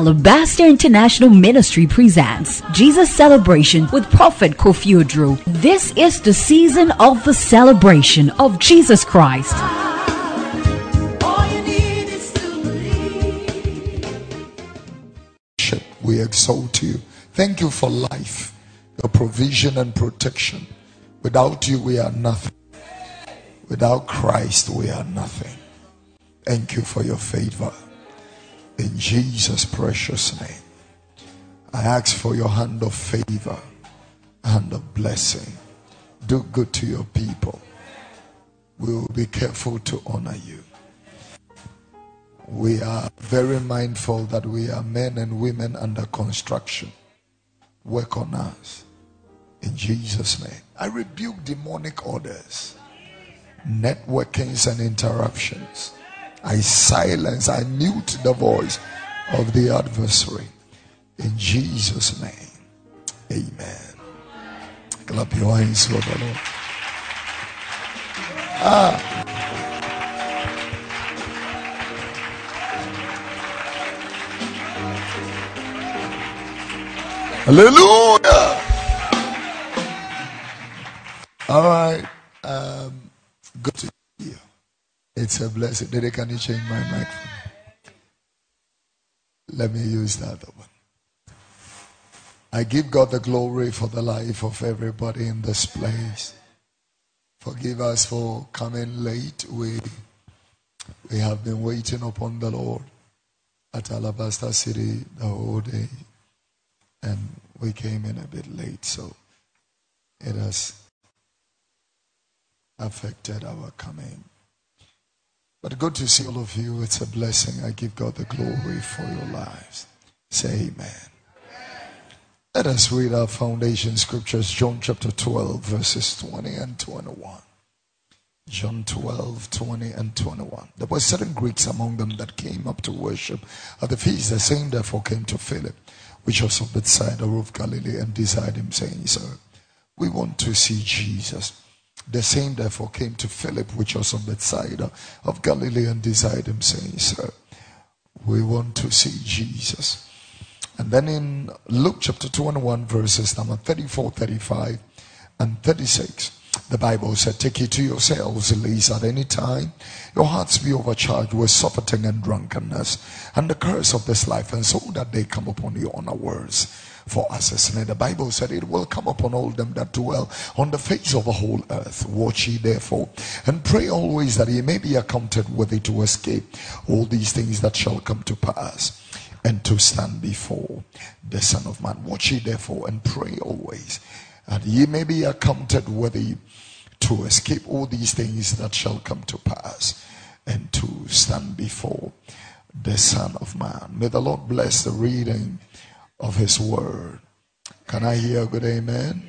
Alabaster International Ministry presents Jesus Celebration with Prophet Kofi Odro. This is the season of the celebration of Jesus Christ. We exalt you. Thank you for life, your provision and protection. Without you, we are nothing. Without Christ, we are nothing. Thank you for your favor. In Jesus' precious name, I ask for your hand of favor, hand of blessing. Do good to your people. We will be careful to honor you. We are very mindful that we are men and women under construction. Work on us. In Jesus' name. I rebuke demonic orders, networkings and interruptions. I silence, I mute the voice of the adversary. In Jesus' name. Amen. Clap your hands for the Lord. Hallelujah. All right. Good to see you. It's a blessing. Dede, can you change my microphone? Let me use that one. I give God the glory for the life of everybody in this place. Forgive us for coming late. We have been waiting upon the Lord at Alabaster City the whole day. And we came in a bit late, so it has affected our coming. But good to see all of you. It's a blessing. I give God the glory for your lives. Say amen. Let us read our foundation scriptures. John chapter 12, verses 20 and 21. John 12, 20 and 21. There were certain Greeks among them that came up to worship at the feast. The same therefore came to Philip, which was of Bethsaida of Galilee, and desired him, saying, Sir, we want to see Jesus. The same therefore came to Philip, which was of Bethsaida of Galilee, and desired him, saying, Sir, we want to see Jesus. And then in Luke chapter 21, verses number 34, 35, and 36, the Bible said, Take it to yourselves, lest at any time your hearts be overcharged with surfeiting and drunkenness, and the curse of this life, and so that they come upon you unawares. For as a snare, the Bible said, it will come upon all them that dwell on the face of the whole earth. Watch ye therefore, and pray always that ye may be accounted worthy to escape all these things that shall come to pass, and to stand before the Son of Man. Watch ye therefore, and pray always, that ye may be accounted worthy to escape all these things that shall come to pass, and to stand before the Son of Man. May the Lord bless the reading of his word. Can I hear a good amen?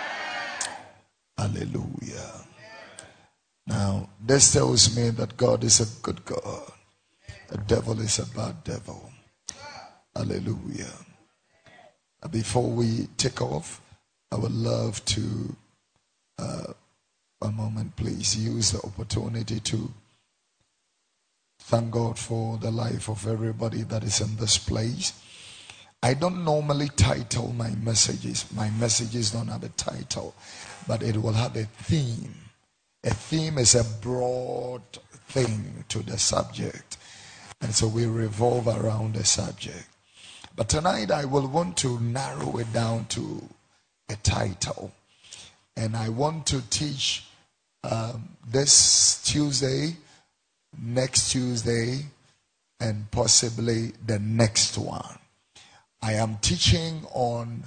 Hallelujah. Now, this tells me that God is a good God. The devil is a bad devil. Hallelujah. Before we take off, I would love to, one moment please, use the opportunity to thank God for the life of everybody that is in this place. I don't normally title my messages. My messages don't have a title, but it will have a theme. A theme is a broad thing to the subject, and so we revolve around the subject. But tonight I will want to narrow it down to a title, and I want to teach this Tuesday, next Tuesday, and possibly the next one. I am teaching on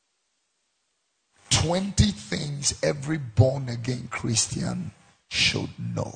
20 things every born-again Christian should know.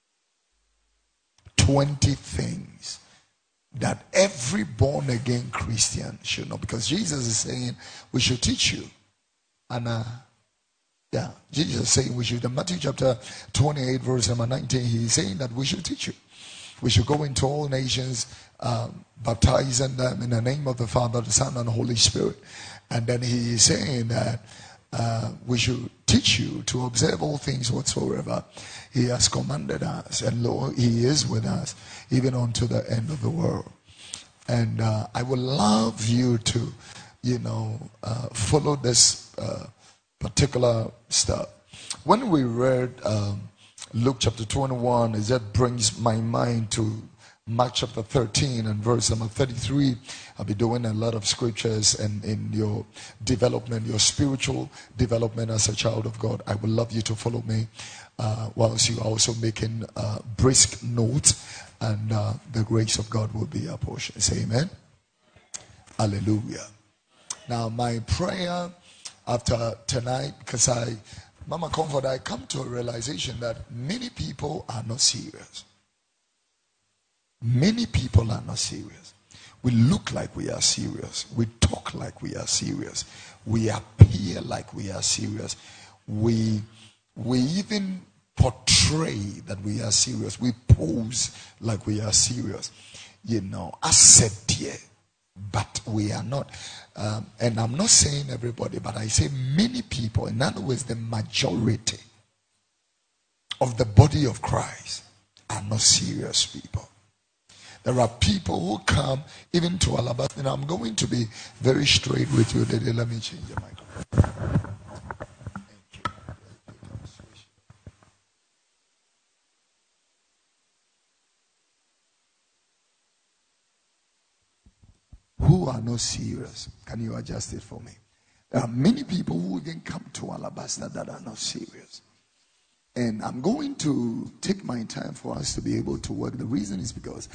20 things that every born-again Christian should know. Because Jesus is saying, we should teach you. And Jesus is saying we should. In Matthew chapter 28, verse number 19, he is saying that we should teach you. We should go into all nations, baptizing them in the name of the Father, the Son, and the Holy Spirit. And then he is saying that we should teach you to observe all things whatsoever he has commanded us. And lo, he is with us even unto the end of the world. And I would love you to, follow this particular stuff. When we read Luke chapter 21, it just brings my mind to Mark chapter 13 and verse number 33. I'll be doing a lot of scriptures, and in your development, your spiritual development as a child of God, I would love you to follow me whilst you are also making brisk notes, and the grace of God will be our portion. Say amen. Hallelujah. Now, my prayer after tonight, because Mama Comfort, I come to a realization that many people are not serious. Many people are not serious. We look like we are serious. We talk like we are serious. We appear like we are serious. We even portray that we are serious. We pose like we are serious. I said here, but we are not. And I'm not saying everybody, but I say many people, in other words, the majority of the body of Christ are not serious people. There are people who come even to Alabaster, and I'm going to be very straight with you. Let me change the microphone. Thank you. Who are not serious? Can you adjust it for me? There are many people who even come to Alabaster that are not serious. And I'm going to take my time for us to be able to work. The reason is because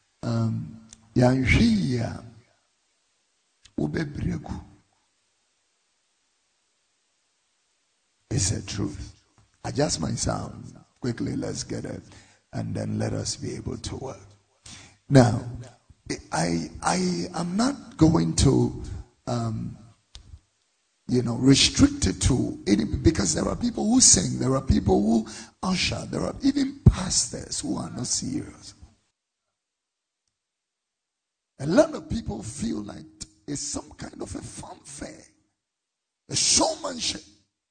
it's a truth. Adjust my sound quickly. Let's get it, and then let us be able to work. Now, I am not going to restrict it to any, because there are people who sing, there are people who usher, there are even pastors who are not serious. A lot of people feel like it's some kind of a fanfare, a showmanship.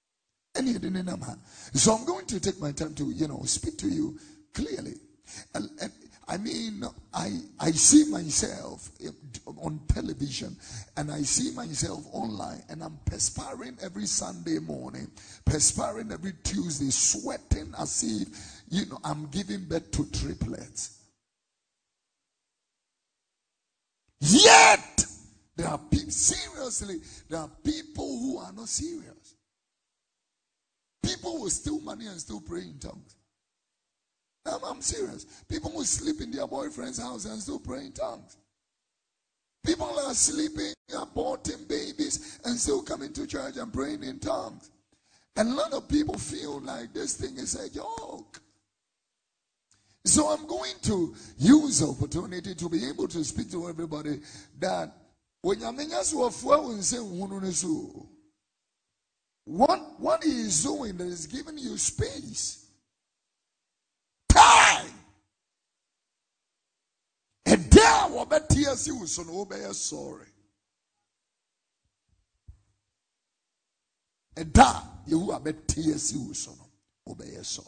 So I'm going to take my time to, speak to you clearly. And I mean, I see myself on television, and I see myself online, and I'm perspiring every Sunday morning, perspiring every Tuesday, sweating as if, I'm giving birth to triplets. Yet, there are people, seriously, there are people who are not serious. People will steal money and still pray in tongues. I'm serious. People will sleep in their boyfriend's house and still pray in tongues. People are sleeping, aborting babies, and still coming to church and praying in tongues. And a lot of people feel like this thing is a joke. So I'm going to use the opportunity to be able to speak to everybody that when what he is doing that is giving you space, time. And there will be tears you so no be sorry. And that you will be tears you so no be sorry.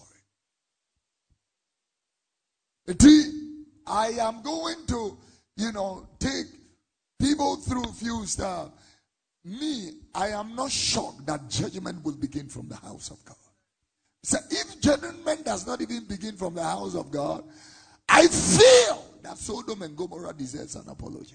I am going to, take people through few stuff. Me, I am not shocked that judgment will begin from the house of God. So if judgment does not even begin from the house of God, I feel that Sodom and Gomorrah deserves an apology.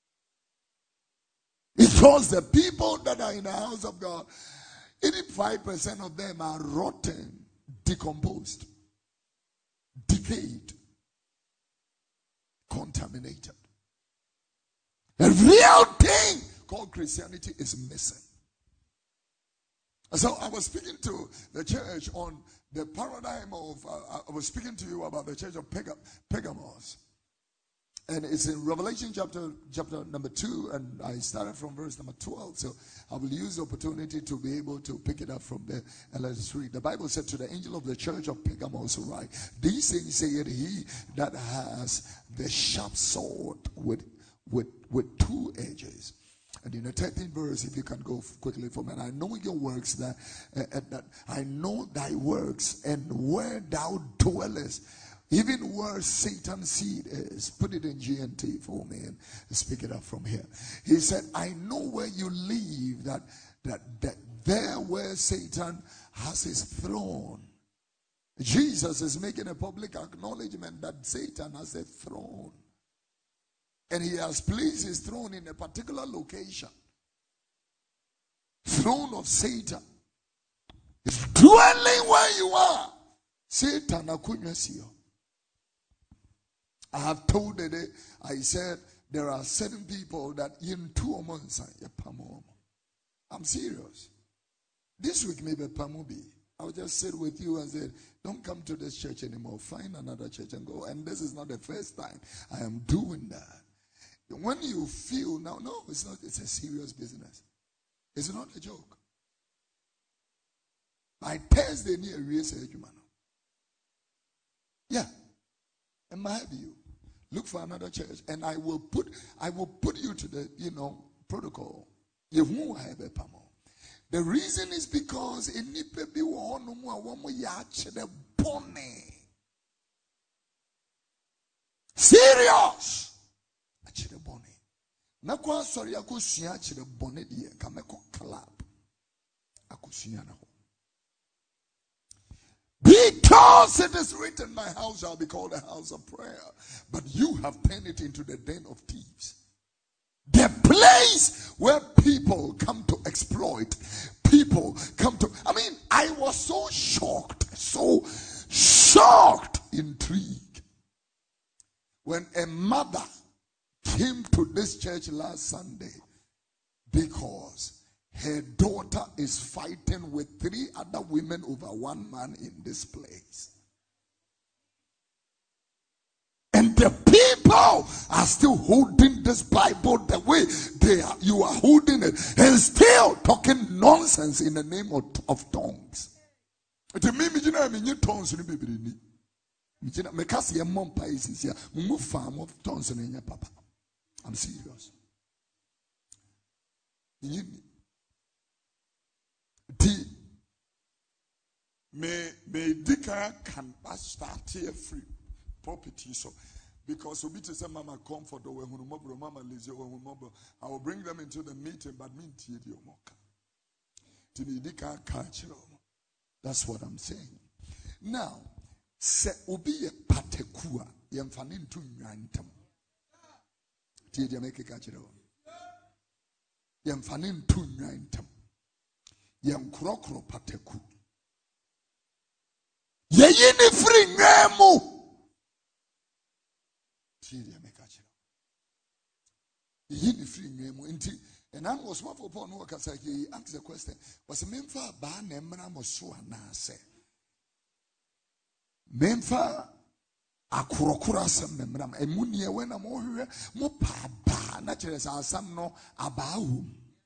Because the people that are in the house of God, 85% of them are rotten, decomposed, decayed, contaminated. The real thing called Christianity is missing. So I was speaking to the church on the paradigm of, I was speaking to you about the church of Pergamos. And it's in Revelation chapter number 2, and I started from verse number 12. So I will use the opportunity to be able to pick it up from there and let us read. The Bible said, to the angel of the church of Pergamos write, these things saith he that has the sharp sword with 2 edges. And in the 13th verse, if you can go quickly for me, and I know your works, that I know thy works, and where thou dwellest, Even where Satan's seed is, put it in GNT for me and speak it up from here. He said, I know where you live, that there where Satan has his throne. Jesus is making a public acknowledgement that Satan has a throne. And he has placed his throne in a particular location. Throne of Satan. It's dwelling where you are. Satan akunya siyo. I have told it. I said there are certain people that in 2 months I'm serious. This week maybe Pamubi. I'll just sit with you and say, don't come to this church anymore. Find another church and go. And this is not the first time I am doing that. When you feel now, no, it's not. It's a serious business. It's not a joke. By Thursday near research, man. Yeah. And my view, look for another church, and I will put you to the protocol. You won't have a pamo. The reason is because in Nipebi no more serious. Achire bone. Nakwa sorry akosia achire bone die kameko club. Akosia na ho. Because it is written, my house shall be called a house of prayer, but you have turned it into the den of thieves. The place where people come to exploit, people come to, I was so shocked, intrigued, when a mother came to this church last Sunday because her daughter is fighting with 3 other women over 1 man in this place. And the people are still holding this Bible the way you are holding it, and still talking nonsense in the name of tongues. I'm serious. May Dika can start here free property so because we to say mama comfort or mama lazy or I will bring them into the meeting but mean Dika catch. That's what I'm saying. Now se obi ye patekua yemfane ntu nwantam tie make catch. Yemfane ntu nwantam yem krokro pateku ye yini free nwemu tie make catch. Ye yini free nwemu nti and I was one for no workers like he asked the question was memfa ba na emra moso anase memfa akorokoro asem memra emunie we na mo hwe mo pa ba na kire sa asam no abaahum.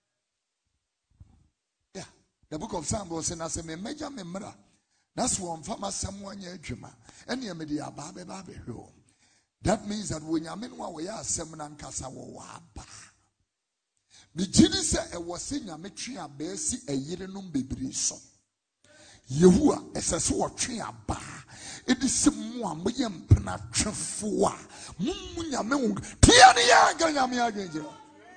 Yeah, the book of Psalms was saying asem meja memra that's one farmer someone ye adwuma ene ye mede aba be ba be hwe. That means that when you mean what we are asem na nkasa wo aba Bijini se ewose nyame twe aba si eyerenom bebiri so. Yehua esese wo twe aba. Edisi mu a moye mpena twefo a mummu nyame wo tia ne ya ga nyame agenjira.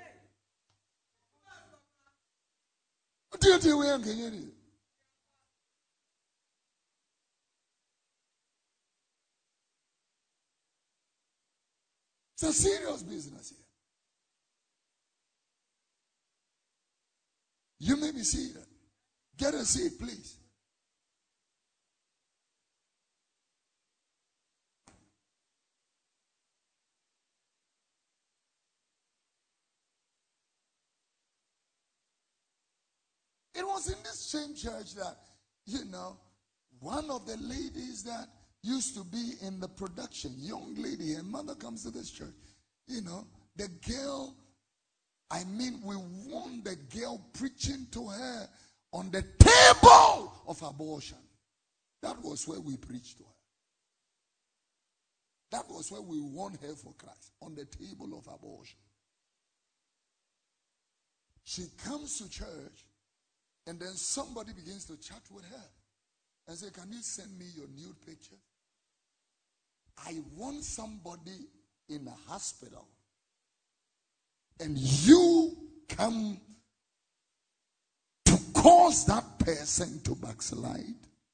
Tia we agenjira. It's a serious business here. You may be seated. Get a seat, please. It was in this same church that, one of the ladies that used to be in the production, young lady, her mother comes to this church. The girl, we want the girl preaching to her on the table of abortion. That was where we preached to her. That was where we won her for Christ, on the table of abortion. She comes to church, and then somebody begins to chat with her and say, can you send me your nude picture? I want somebody in a hospital and you come to cause that person to backslide.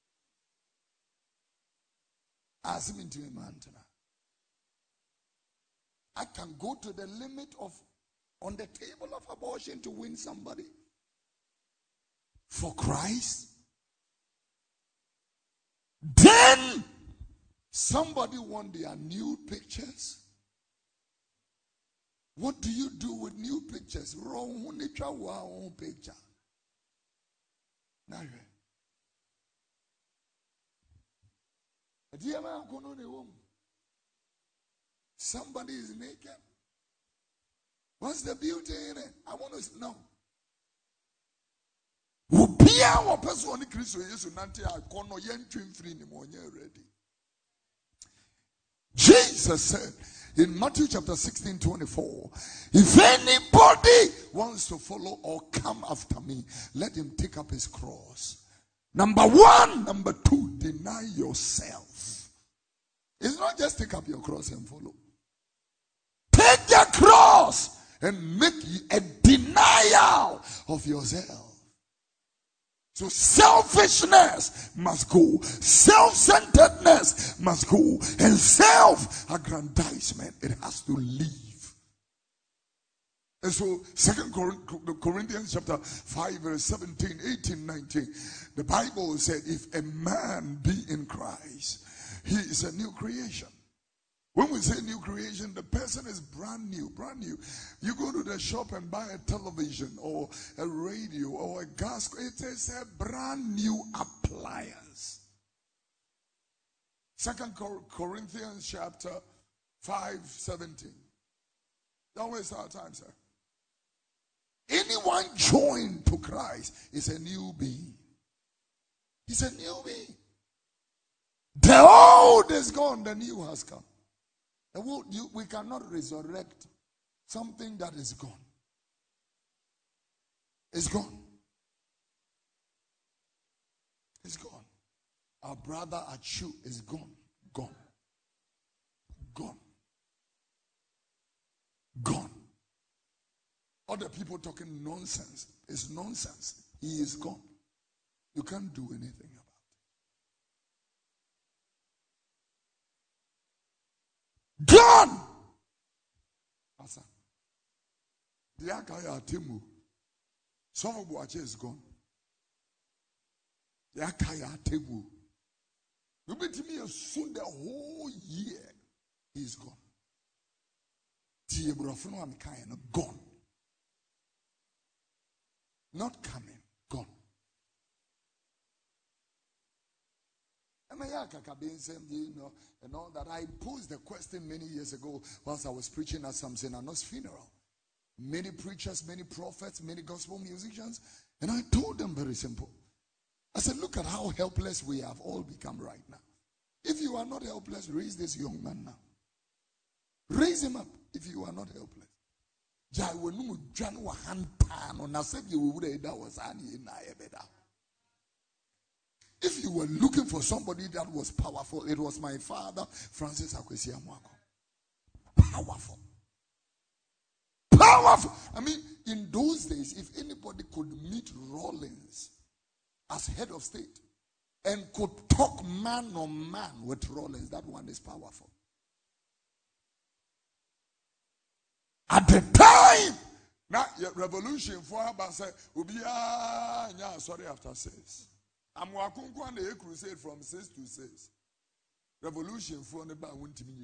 Ask me to a man tonight. I can go to the limit of on the table of abortion to win somebody for Christ. Then somebody want their nude pictures. What do you do with new pictures? Wrong picture. Now, somebody is naked. What's the beauty in it? I want to know. Jesus said in Matthew chapter 16:24, if anybody wants to follow or come after me, let him take up his cross. Number one. Number two, deny yourself. It's not just take up your cross and follow. Take your cross and make a denial of yourself. So selfishness must go. Self-centeredness must go. And self-aggrandizement, it has to leave. And so 2 Corinthians chapter 5 verse 17, 18, 19. The Bible said if a man be in Christ, he is a new creation. When we say new creation, the person is brand new, brand new. You go to the shop and buy a television or a radio or a gas. It is a brand new appliance. 2 Corinthians chapter 5:17. Don't waste our time, sir. Anyone joined to Christ is a new being. He's a new being. The old is gone, the new has come. We cannot resurrect something that is gone. It's gone. It's gone. Our brother Achu is gone. Gone. Gone. Gone. Other people talking nonsense. It's nonsense. He is gone. You can't do anything about it. Gone. Asa. The Akaya Timu. Some of Buache is gone. The Akaya Timu. You bet me soon the whole year he's gone. Tiebrofno and Kayan gone. Not coming. Gone. You know, and all that. I posed the question many years ago whilst I was preaching at Samson Anos' funeral. Many preachers, many prophets, many gospel musicians, and I told them very simple. I said, look at how helpless we have all become right now. If you are not helpless, raise this young man now. Raise him up if you are not helpless. If you were looking for somebody that was powerful, it was my father, Francis Akwesi Amoako. Powerful. Powerful. I mean, in those days, if anybody could meet Rollins as head of state and could talk man on man with Rollins, that one is powerful. At the time, now revolution for Abasa will be sorry after 6. I'm walking on the crusade from 6 to 6. Revolution for the bar won't be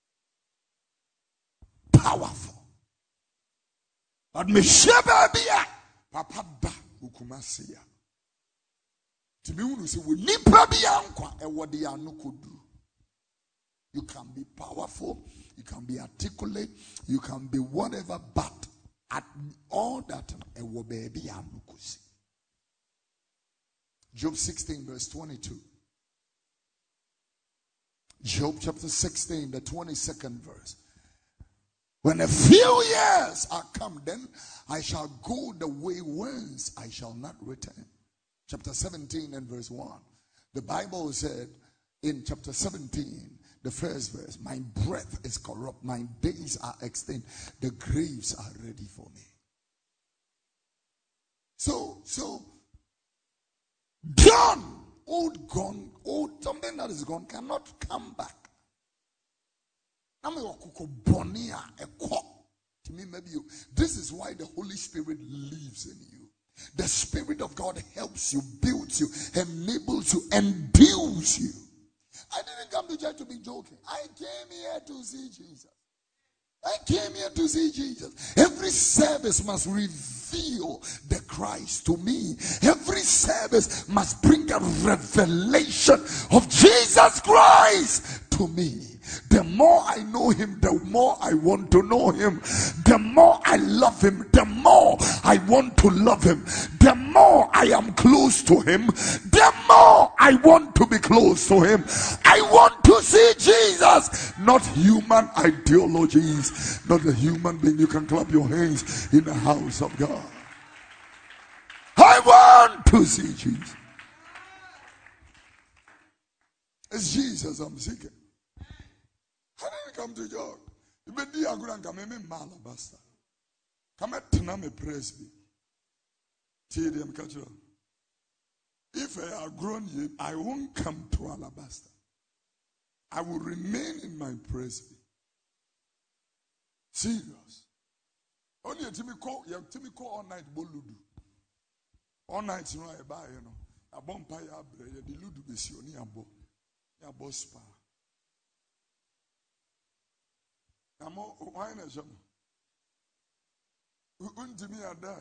powerful. But me sheba bia papa da ukumasia. To me who say we nipa bia nkwa e wode ya no kodu. You can be powerful, you can be articulate, you can be whatever, but at all that e wo baby ya no kosi. Job 16 verse 22. Job chapter 16, the 22nd verse. When a few years are come, then I shall go the way whence I shall not return. Chapter 17 and verse 1. The Bible said in chapter 17 The first verse. My breath is corrupt. My days are extinct. The graves are ready for me. So, gone, old gone, old, something that is gone cannot come back. This is why the Holy Spirit lives in you. The Spirit of God helps you, builds you, enables you, endues you. I didn't come to church to be joking. I came here to see Jesus. Every service must reveal the Christ to me. Every service must bring a revelation of Jesus Christ to me. The more I know him, the more I want to know him. The more I love him, the more I want to love him. The more I am close to him, the more I want to be close to him. I want to see Jesus, not human ideologies, not a human being. You can clap your hands in the house of God. I want to see Jesus. It's Jesus I'm seeking. I didn't come to joke. You be the agran come me malabasta. Come at Taname Presby. TDM catcher. If I are grown yet, I won't come to Alabaster. I will remain in my Presby. Serious. Only a Timmy call all night boludu. All night you know I buy, you know. A bompire bread, the ludu besioni abo. Ya bospa. Amo why na jam? Untimi ada.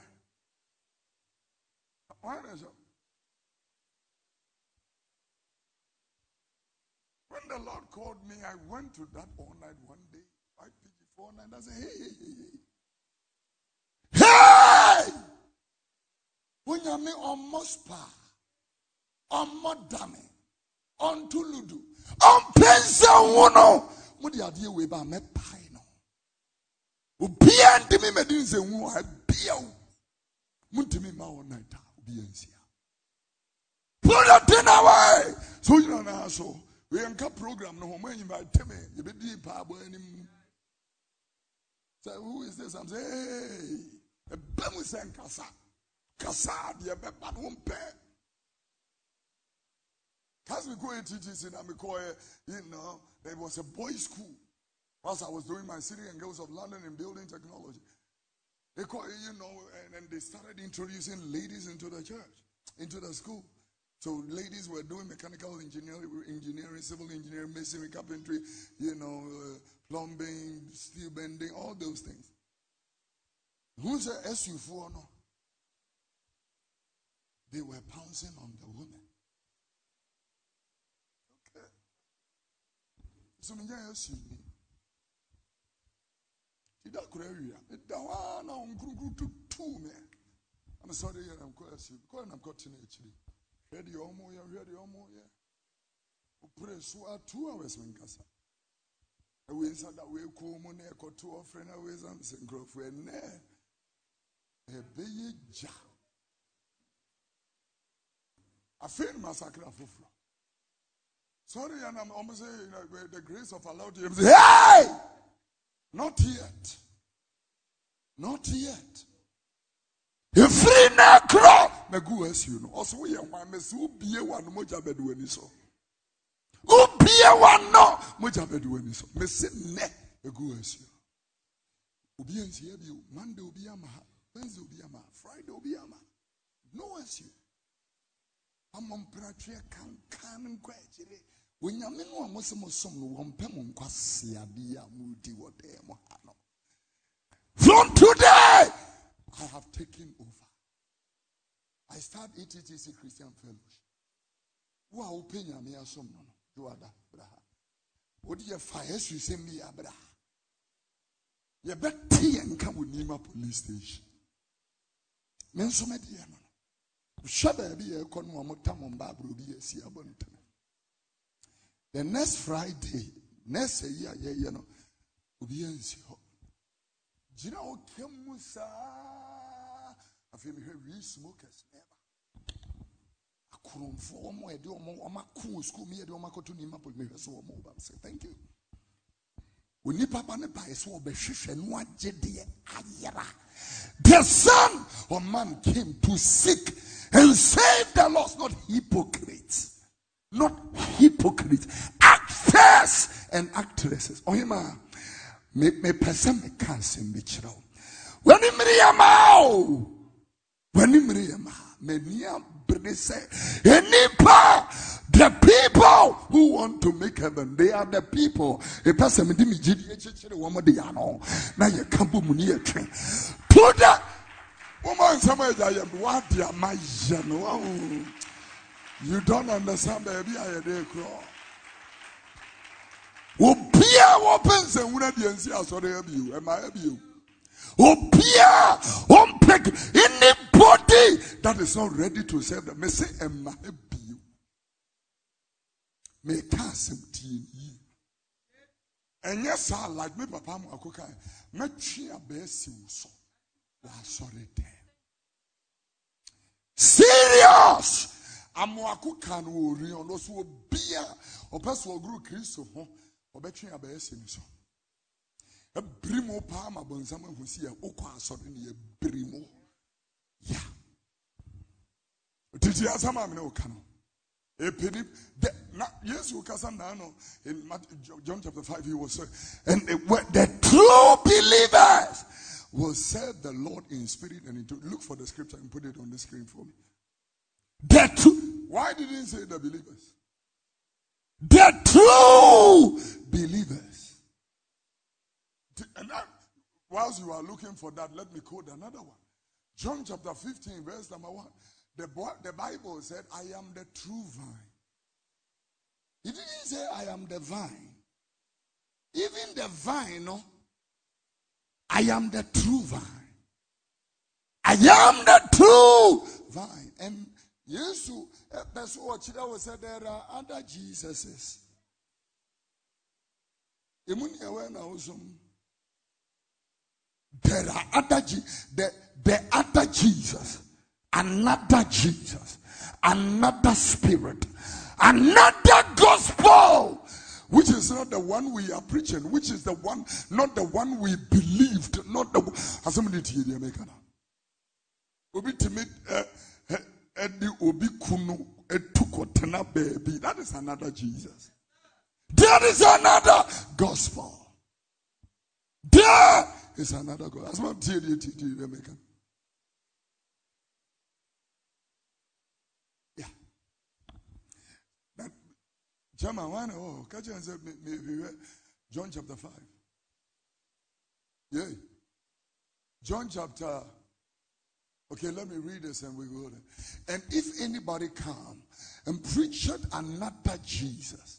Why na jam? When the Lord called me, I went to that all night one day. 5 PG4 night. I said, hey! When you me almost pa, almost dame, on Tuludu, on Pensa Wono, Mudi Adia Weba me pino. Ubian Dimi Medins and Wu, I beow. Muntimi Mao Nighta, Ubiansia. Put a dinner away. So you know, so. We have a program no when you might tell me you be deep so who is this? I'm saying, hey, a bemusen kasa the bad one pair. As we go into TTC and you know, there was a boys' school. Whilst I was doing my City and Girls of London in building technology. They call you know, and they started introducing ladies into the church, into the school. So ladies were doing mechanical engineering, civil engineering, masonry, carpentry, you know, plumbing, steel bending, all those things. Who's a SU4 no? They were pouncing on the women. Okay. So me SU me. Did I area? It down on two me. I'm sorry, I'm going SU because I'm got actually. Ready omo ya. Pray so 2 hours when kasa. We said that we come on a to offering away something growth when ne a beye ja. I feel massacre fufra. Sorry, and I'm almost saying the grace of Allah to him. Hey! Not yet. Not yet. You free now, crow. Me go as you know. Also, we are one. Me so be one. Moja bedu eni so. Be one no. Moja bedu eni so. Me say ne. Me go as you. Obi ensi ebi o. Monday obi ama. Wednesday obi ama. Friday obi ama. No as you. Amon pratia kan nkwa ejire. Wenyame no amosemo som no wompe mo nkwase ade a mudi wode mo ha no. From today I have taken over. I start ETTC Christian Fellowship. Who are open Yamia Som no? You are that, Braha. What do you fire? You send me a Braha. You bet tea and come with Nima police station. Men so many Yamano. Shabba be a conmotam on Babru be a sea bonnet. The next Friday, next year, you know, will be in Sio. Gino Kemusa. I feel we smokers never. Say thank you. The Son of Man came to seek and save the lost, not hypocrites. Not hypocrites. Actors and actresses. Oh, me person me can't sing me chiro. When him the people who want to make heaven, they are the people. A person now you can't put money a train. To the woman somewhere what you don't understand, baby. I did crawl. Opia opens and when the NC sorry of you. Am I of you? Opia unpack anybody that is not ready to serve them. May say, am I of you? May cast some tea. And yes, I like me, Papa Makoka. Matching a best so. Sorry, serious. Amoaku can worry on those who be a person grew Christo, or betting a best so. A brimo palm upon someone who see a oka suddenly a brimo. Yeah. Did you have some no canoe? A penny. Yes, you can now in John chapter 5, he was saying, and the true believers will serve the Lord in spirit and in truth. Look for the scripture and put it on the screen for me. The true. Why did he say the believers? The true believers. And that, whilst you are looking for that, let me quote another one. John chapter 15, verse number 1. The Bible said, I am the true vine. It didn't say, I am the vine. Even the vine, no. I am the true vine. I am the true vine. And yes, that's what Chida said. There are other Jesuses. There are other the other Jesus, another Jesus, another spirit, another gospel, which is not the one we are preaching, which is the one, not the one we believed, not the one. Somebody tell you, American. Obi timid, Eddie Obi Kuno, Etukotena baby. That is another Jesus. That is another gospel. There is another gospel. That's what tell you, American. Yeah. That German one. Oh, catch and say John chapter 5. Yeah. John chapter. Okay, let me read this and we go there. And if anybody come and preach another Jesus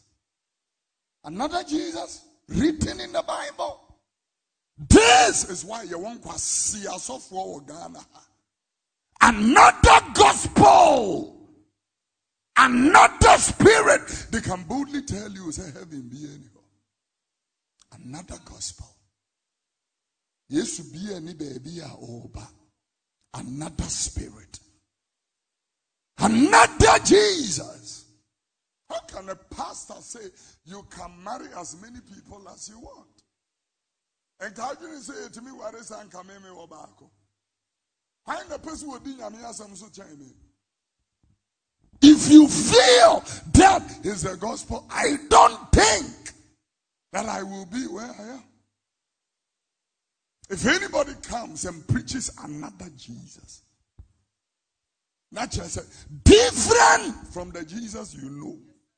written in the Bible, this is why you want to see us for Ghana. Another gospel, another spirit. They can boldly tell you, say heaven be anyhow. Another gospel. Yes, be any baby or another spirit. Another Jesus. How can a pastor say you can marry as many people as you want? And how can you say to me, what is Ankameme Obako? Find the person who didn't have some such. If you feel that is the gospel, I don't think that I will be where I am. If anybody comes and preaches another Jesus, not just different from the Jesus you know.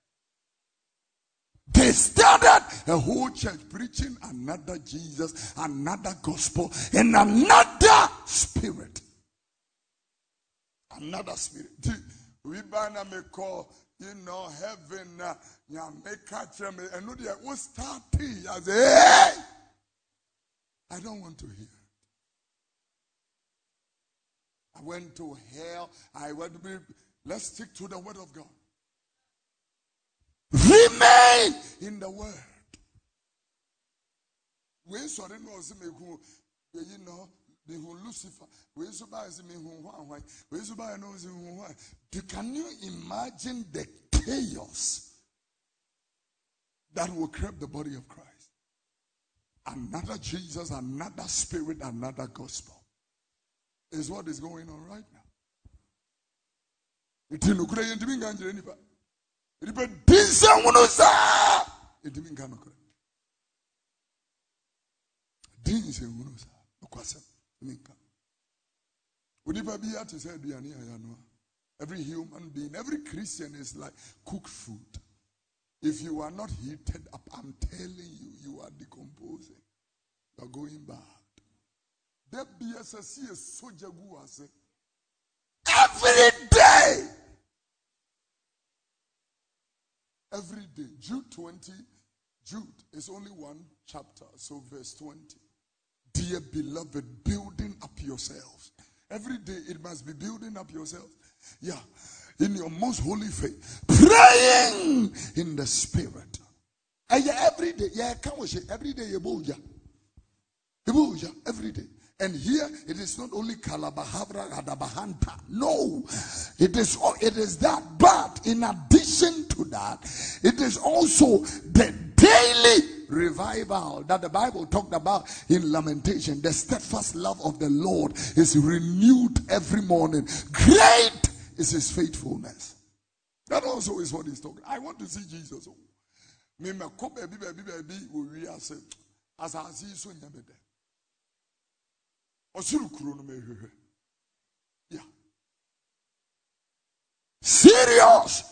They started a whole church preaching another Jesus, another gospel, and another spirit. Another spirit. We banner me call, heaven, make catch me, and no, they will start as hey! I don't want to hear it. I went to hell. Let's stick to the word of God. Remain in the word. Lucifer. Can you imagine the chaos that will creep the body of Christ? Another Jesus, another spirit, another gospel is what is going on right now. It every human being, every Christian is like cooked food. If you are not heated up, I'm telling you, you are decomposing. You are going bad. That BSSC is so jaguar. Every day. Every day. Jude 20. Jude is only one chapter. So verse 20. Dear beloved, building up yourselves. Every day it must be building up yourselves. Yeah. In your most holy faith. Praying in the spirit. Every day. Yeah, every day. Every day. And here it is not only Kalabahavra Adabahanta. No. It is that. But in addition to that, it is also the daily revival that the Bible talked about in Lamentation. The steadfast love of the Lord is renewed every morning. Great is his faithfulness. That also is what he's talking. I want to see Jesus. As I see so yeah. Serious.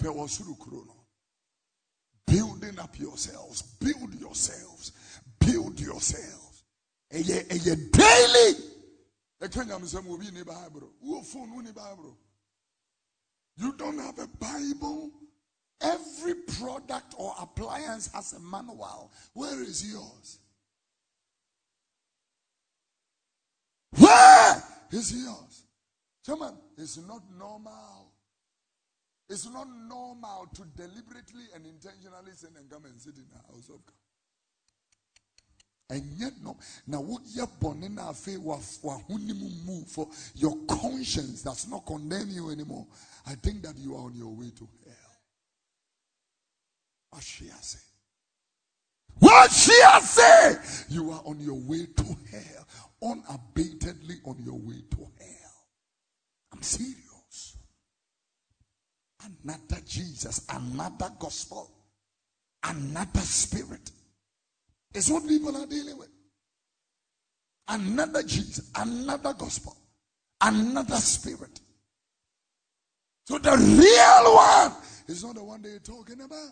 Building up yourselves. Build yourselves. Build yourselves. Daily. You don't have a Bible. Every product or appliance has a manual. Where is yours? Where is yours? Chairman, it's not normal. It's not normal to deliberately and intentionally sin and come and sit in the house of God. And yet, no. Now, what you're born in our faith move for your conscience does not condemn you anymore. I think that you are on your way to hell. What she has said. What she has said. You are on your way to hell. Unabatedly on your way to hell. I'm serious. Another Jesus, another gospel, another spirit. It's what people are dealing with. Another Jesus, another gospel, another spirit. So the real one is not the one they're talking about.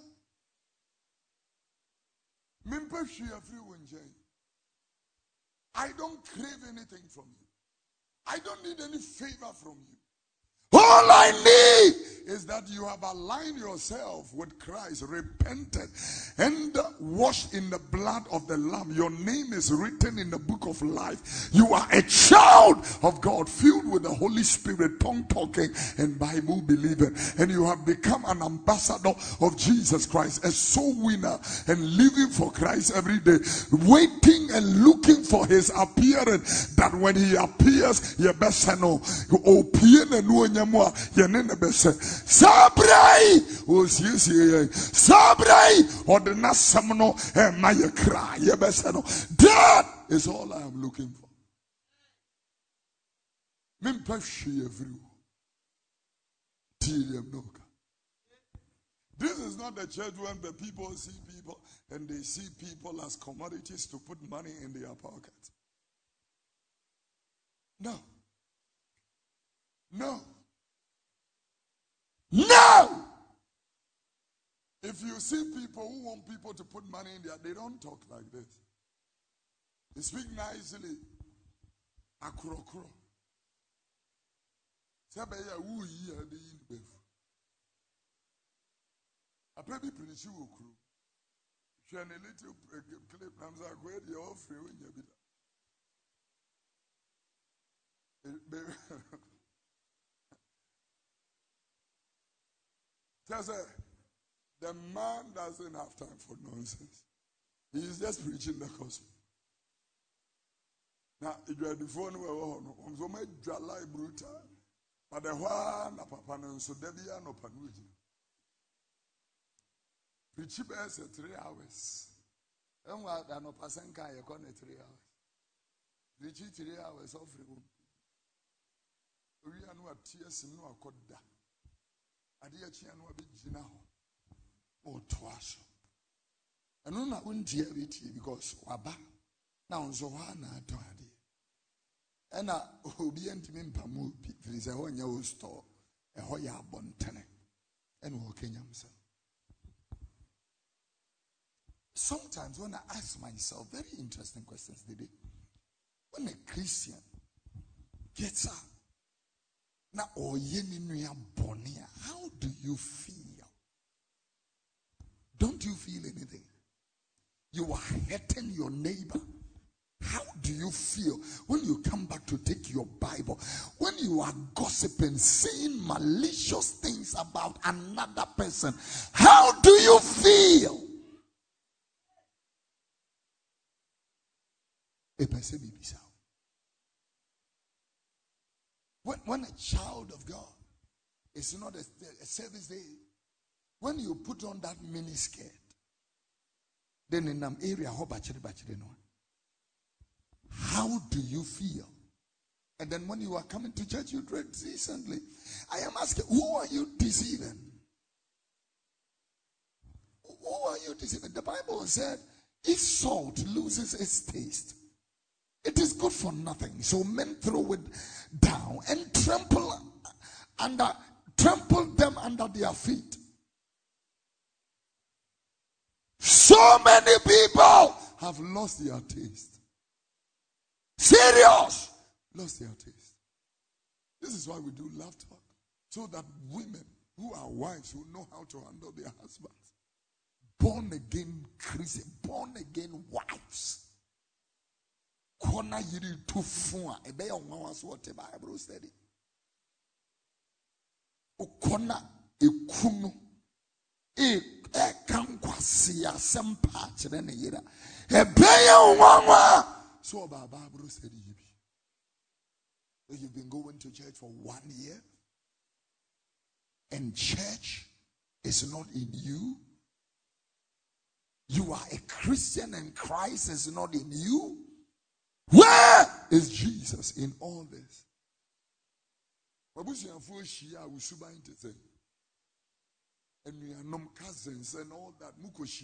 I don't crave anything from you. I don't need any favor from you. All I need is that you have aligned yourself with Christ, repented, and washed in the blood of the Lamb. Your name is written in the book of life. You are a child of God, filled with the Holy Spirit, tongue talking and Bible believing. And you have become an ambassador of Jesus Christ, a soul winner, and living for Christ every day, waiting and looking for his appearance. That when he appears, you best know. Sabrai was Sabrai or the Nasamno and Maya cry. That is all I am looking for. This is not the church when the people see people and they see people as commodities to put money in their pockets. No. No. No! If you see people who want people to put money in there, they don't talk like this. They speak nicely. Akrokro. Sabaya wu yi ade yin befu. Apebi prinichi okru. Share a little clip namza go dey offer when you be the man doesn't have time for nonsense. He is just preaching the gospel. Now, if you are the phone, on so much dry brutal, but the one, a papa, and so Debbie, no panuji. Preach best 3 hours. And what I know, Pasanka, you call it 3 hours. Preach 3 hours of free. We are no tears in no coda. I dear Chian will be Gina or Twash. And no, I wouldn't hear it because Waba now so one I don't. And I will be intimate Pamu, there is a whole new store, a Hoya Bontane, and walking himself. Sometimes when I ask myself very interesting questions today, when a Christian gets up, now or bonia, how do you feel? Don't you feel anything? You are hurting your neighbor. How do you feel when you come back to take your Bible? When you are gossiping, saying malicious things about another person, how do you feel? When a child of God is not a service day, when you put on that mini skirt, then in an area, how do you feel? And then when you are coming to church, you dress decently. I am asking, who are you deceiving? Who are you deceiving? The Bible said, if salt loses its taste, it is good for nothing. So men throw it down and trample them under their feet. So many people have lost their taste. Serious. Lost their taste. This is why we do love talk. So that women who are wives will know how to handle their husbands. Born again Christian, born again wives. Kona yiri tufua. Ebe ya ungawasu wote Bible study. Ukona ekunu. Kankwasi ya sempa chirene yira. Ebe ya ungawa. So about Bible study yibi. You've been going to church for 1 year. And church is not in you. You are a Christian and Christ is not in you. Where is Jesus in all this? And we are no cousins and all that.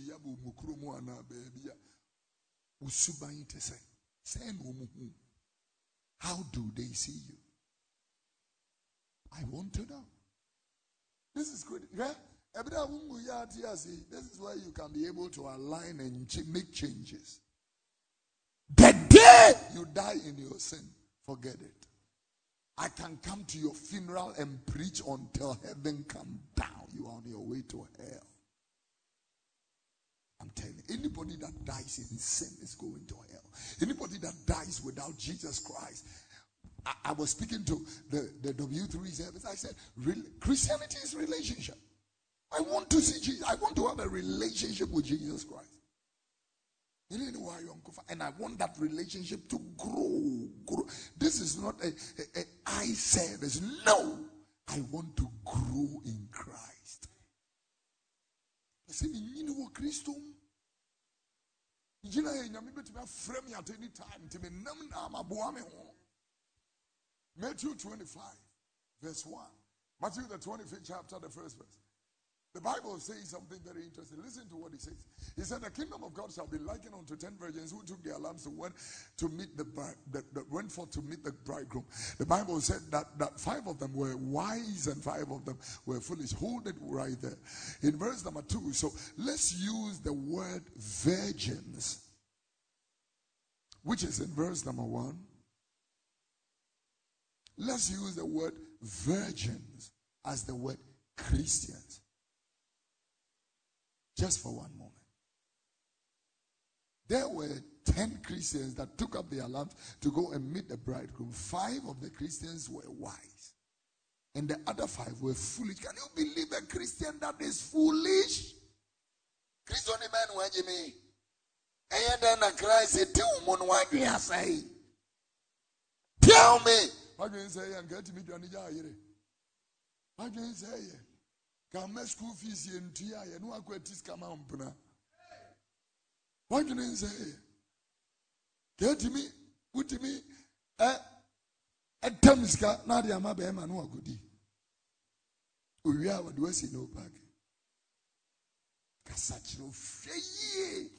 How do they see you? I want to know. This is good. Yeah? This is where you can be able to align and make changes. The day you die in your sin, forget it. I can come to your funeral and preach until heaven comes down. You are on your way to hell. I'm telling you, anybody that dies in sin is going to hell. Anybody that dies without Jesus Christ. I was speaking to the W3 service. I said, Christianity is relationship. I want to see Jesus. I want to have a relationship with Jesus Christ. And I want that relationship to grow. This is not a eye service. No. I want to grow in Christ. I said, Christ. You know, frame at any time. Matthew 25, verse 1. Matthew the 25th chapter, the first verse. The Bible says something very interesting. Listen to what it says. He said, the kingdom of God shall be likened unto 10 virgins who took their lamps and went forth to meet the bridegroom. The Bible said that 5 of them were wise and 5 of them were foolish. Hold it right there. In verse number 2, so let's use the word virgins, which is in verse number 1. Let's use the word virgins as the word Christians. Just for one moment. There were 10 Christians that took up their lamps to go and meet the bridegroom. 5 of the Christians were wise. And the other 5 were foolish. Can you believe a Christian that is foolish? Christian man, what do you mean? And then Christ said, Tell me. What do you say? And get me to Anija. What do you say? Come my school fees in Tia, and no aquatis come on. What do you say? Get me, put me a Tamska, Nadia Mabema, no goodie. We are what do I see no bag? Such no fee.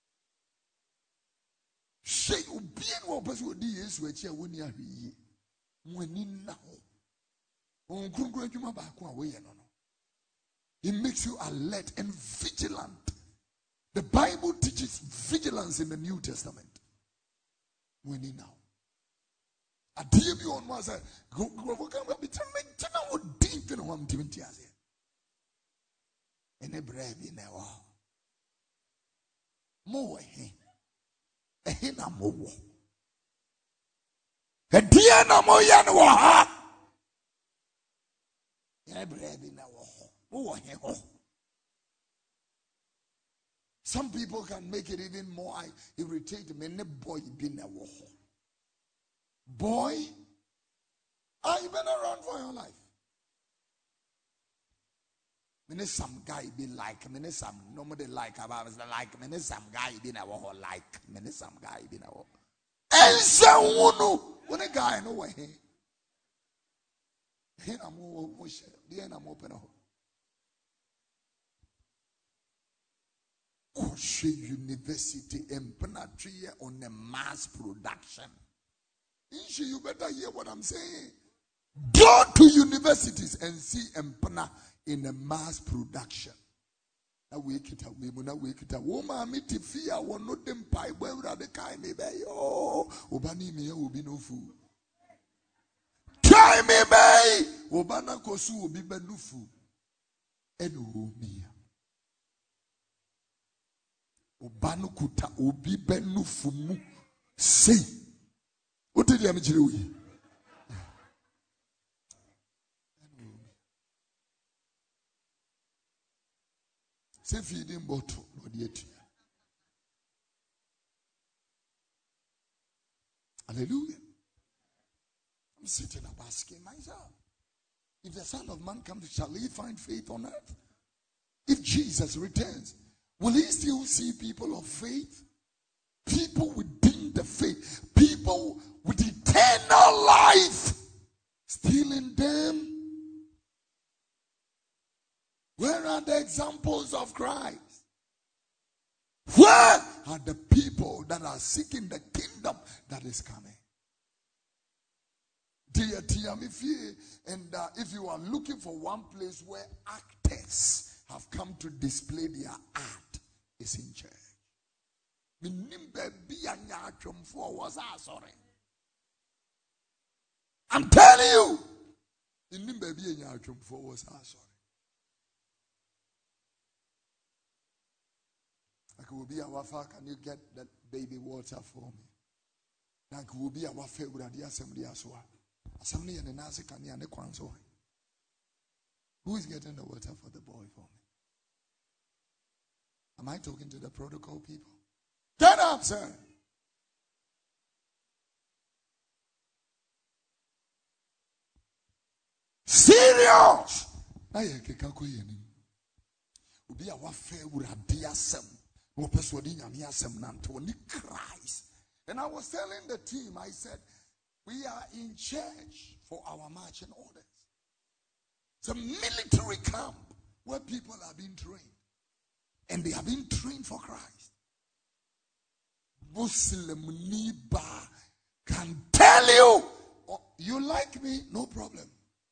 Say, Ubian will pass what is which you wouldn't have ye. When in now, on Kungrajuma back away. It makes you alert and vigilant. The Bible teaches vigilance in the New Testament. When in now, a dear you on was a go be deep in 120 years. And a brave in a while. More a hina more. A dear no more yan. A brave in a war. Some people can make it even more irritating. Many boy been a war. Boy, you been around for your life. Many some guy be like, many some nobody like about like, many some guy be a war like, many some guy be a war. And someone when a guy no way. Here I'm more the end I'm open up. Koshe University and Penatria on a mass production. You better hear what I'm saying. Go to universities and see Empana in a mass production. Now wake it up, we will not wake it up. Woman, meet if fear will not them pie where the kind may be. Oh, Obani me will be no fool. Try me, bay. Obana Kosu will be benufu. And me. Obanu kuta obi benufu mu. Say. What did you do? Say feeding bottle, not yet. Hallelujah. I'm sitting up asking myself, if the Son of Man comes, shall he find faith on earth? If Jesus returns, will he still see people of faith? People within the faith, people with eternal life still in them. Where are the examples of Christ? Where are the people that are seeking the kingdom that is coming? And if you are looking for one place where actors have come to display their art, it's in church. I'm telling you, can you get that baby water for me? Who is getting the water for the boy for me? Am I talking to the protocol people? Get up, sir. Serious. Christ. And I was telling the team, I said, we are in church for our marching orders. It's a military camp where people are being trained. And they are being trained for Christ. Muslim Niba can tell you, oh, you like me? No problem.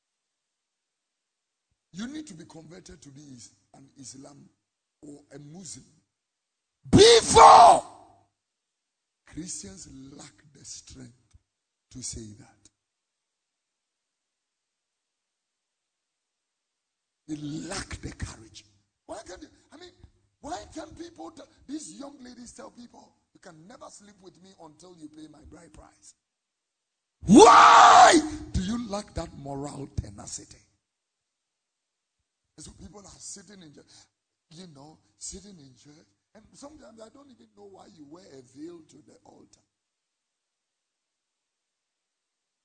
You need to be converted to be an Islam or a Muslim. Before Christians lack the strength to say that. They lack the courage. Why can't people, these young ladies tell people, you can never sleep with me until you pay my bride price? Why do you lack that moral tenacity? And so people are sitting in church, sitting in church, and sometimes I don't even know why you wear a veil to the altar.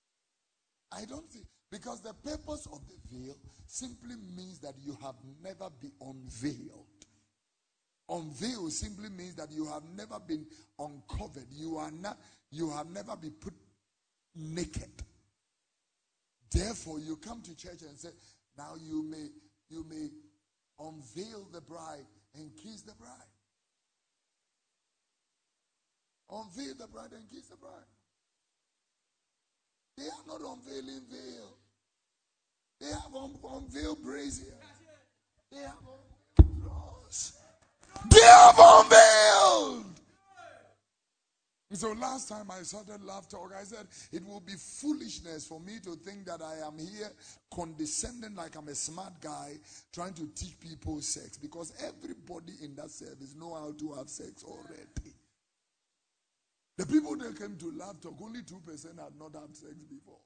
I don't think, because the purpose of the veil simply means that you have never been unveiled. Unveiled simply means that you have never been uncovered. You have never been put naked. Therefore, you come to church and say, now you may unveil the bride and kiss the bride. Unveil the bride and kiss the bride. They are not unveiling veil. They have unveiled brazier. They have unveiled cross. They have unveiled. So last time I started Love Talk, I said it will be foolishness for me to think that I am here condescending like I'm a smart guy trying to teach people sex, because everybody in that service know how to have sex already. The people that came to Love Talk, only 2% had not had sex before.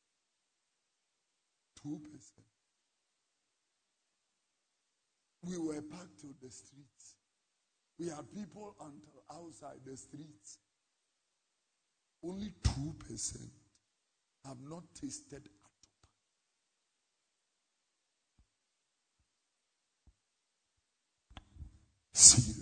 2%. We were packed to the streets. We had people outside the streets. Only 2% have not tasted atopa. Serious.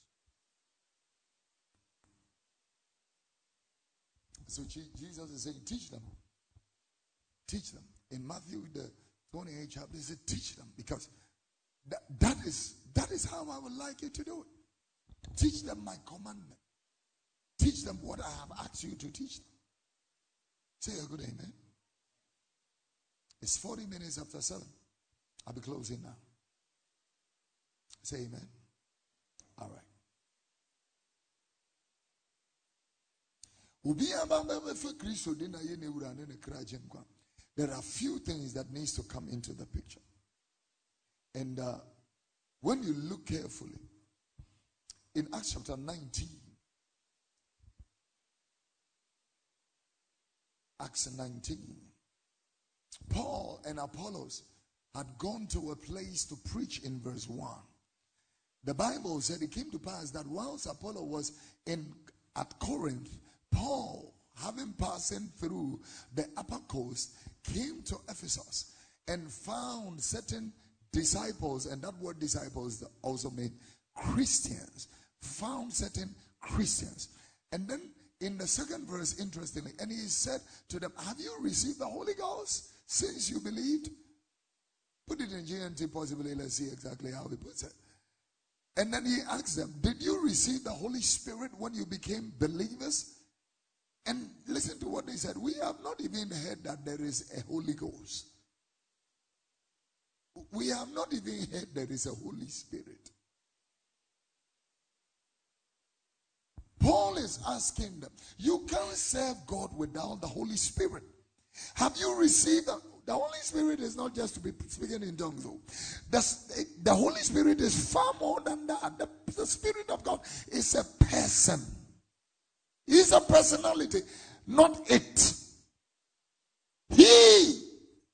So Jesus is saying, teach them. Teach them. In Matthew, the 28th chapter, he said, teach them. Because that is how I would like you to do it. Teach them my commandment. Teach them what I have asked you to teach them. Say a good amen. It's 40 minutes after 7. I'll be closing now. Say amen. All right. There are few things that needs to come into the picture. And when you look carefully, in Acts chapter 19, Acts 19, Paul and Apollos had gone to a place to preach in verse 1. The Bible said it came to pass that whilst Apollos was at Corinth, Paul, having passing through the upper coast, came to Ephesus and found certain disciples, and that word disciples also means Christians. Found certain Christians. And then in the second verse, interestingly, and he said to them, have you received the Holy Ghost since you believed? Put it in GNT possibly, let's see exactly how he puts it. And then he asked them, did you receive the Holy Spirit when you became believers? And listen to what they said. We have not even heard that there is a Holy Ghost. We have not even heard there is a Holy Spirit. Paul is asking them, you can't serve God without the Holy Spirit. Have you received the Holy Spirit? Is not just to be speaking in tongues, though. The Holy Spirit is far more than that. The Spirit of God is a person. He's a personality, not it. He.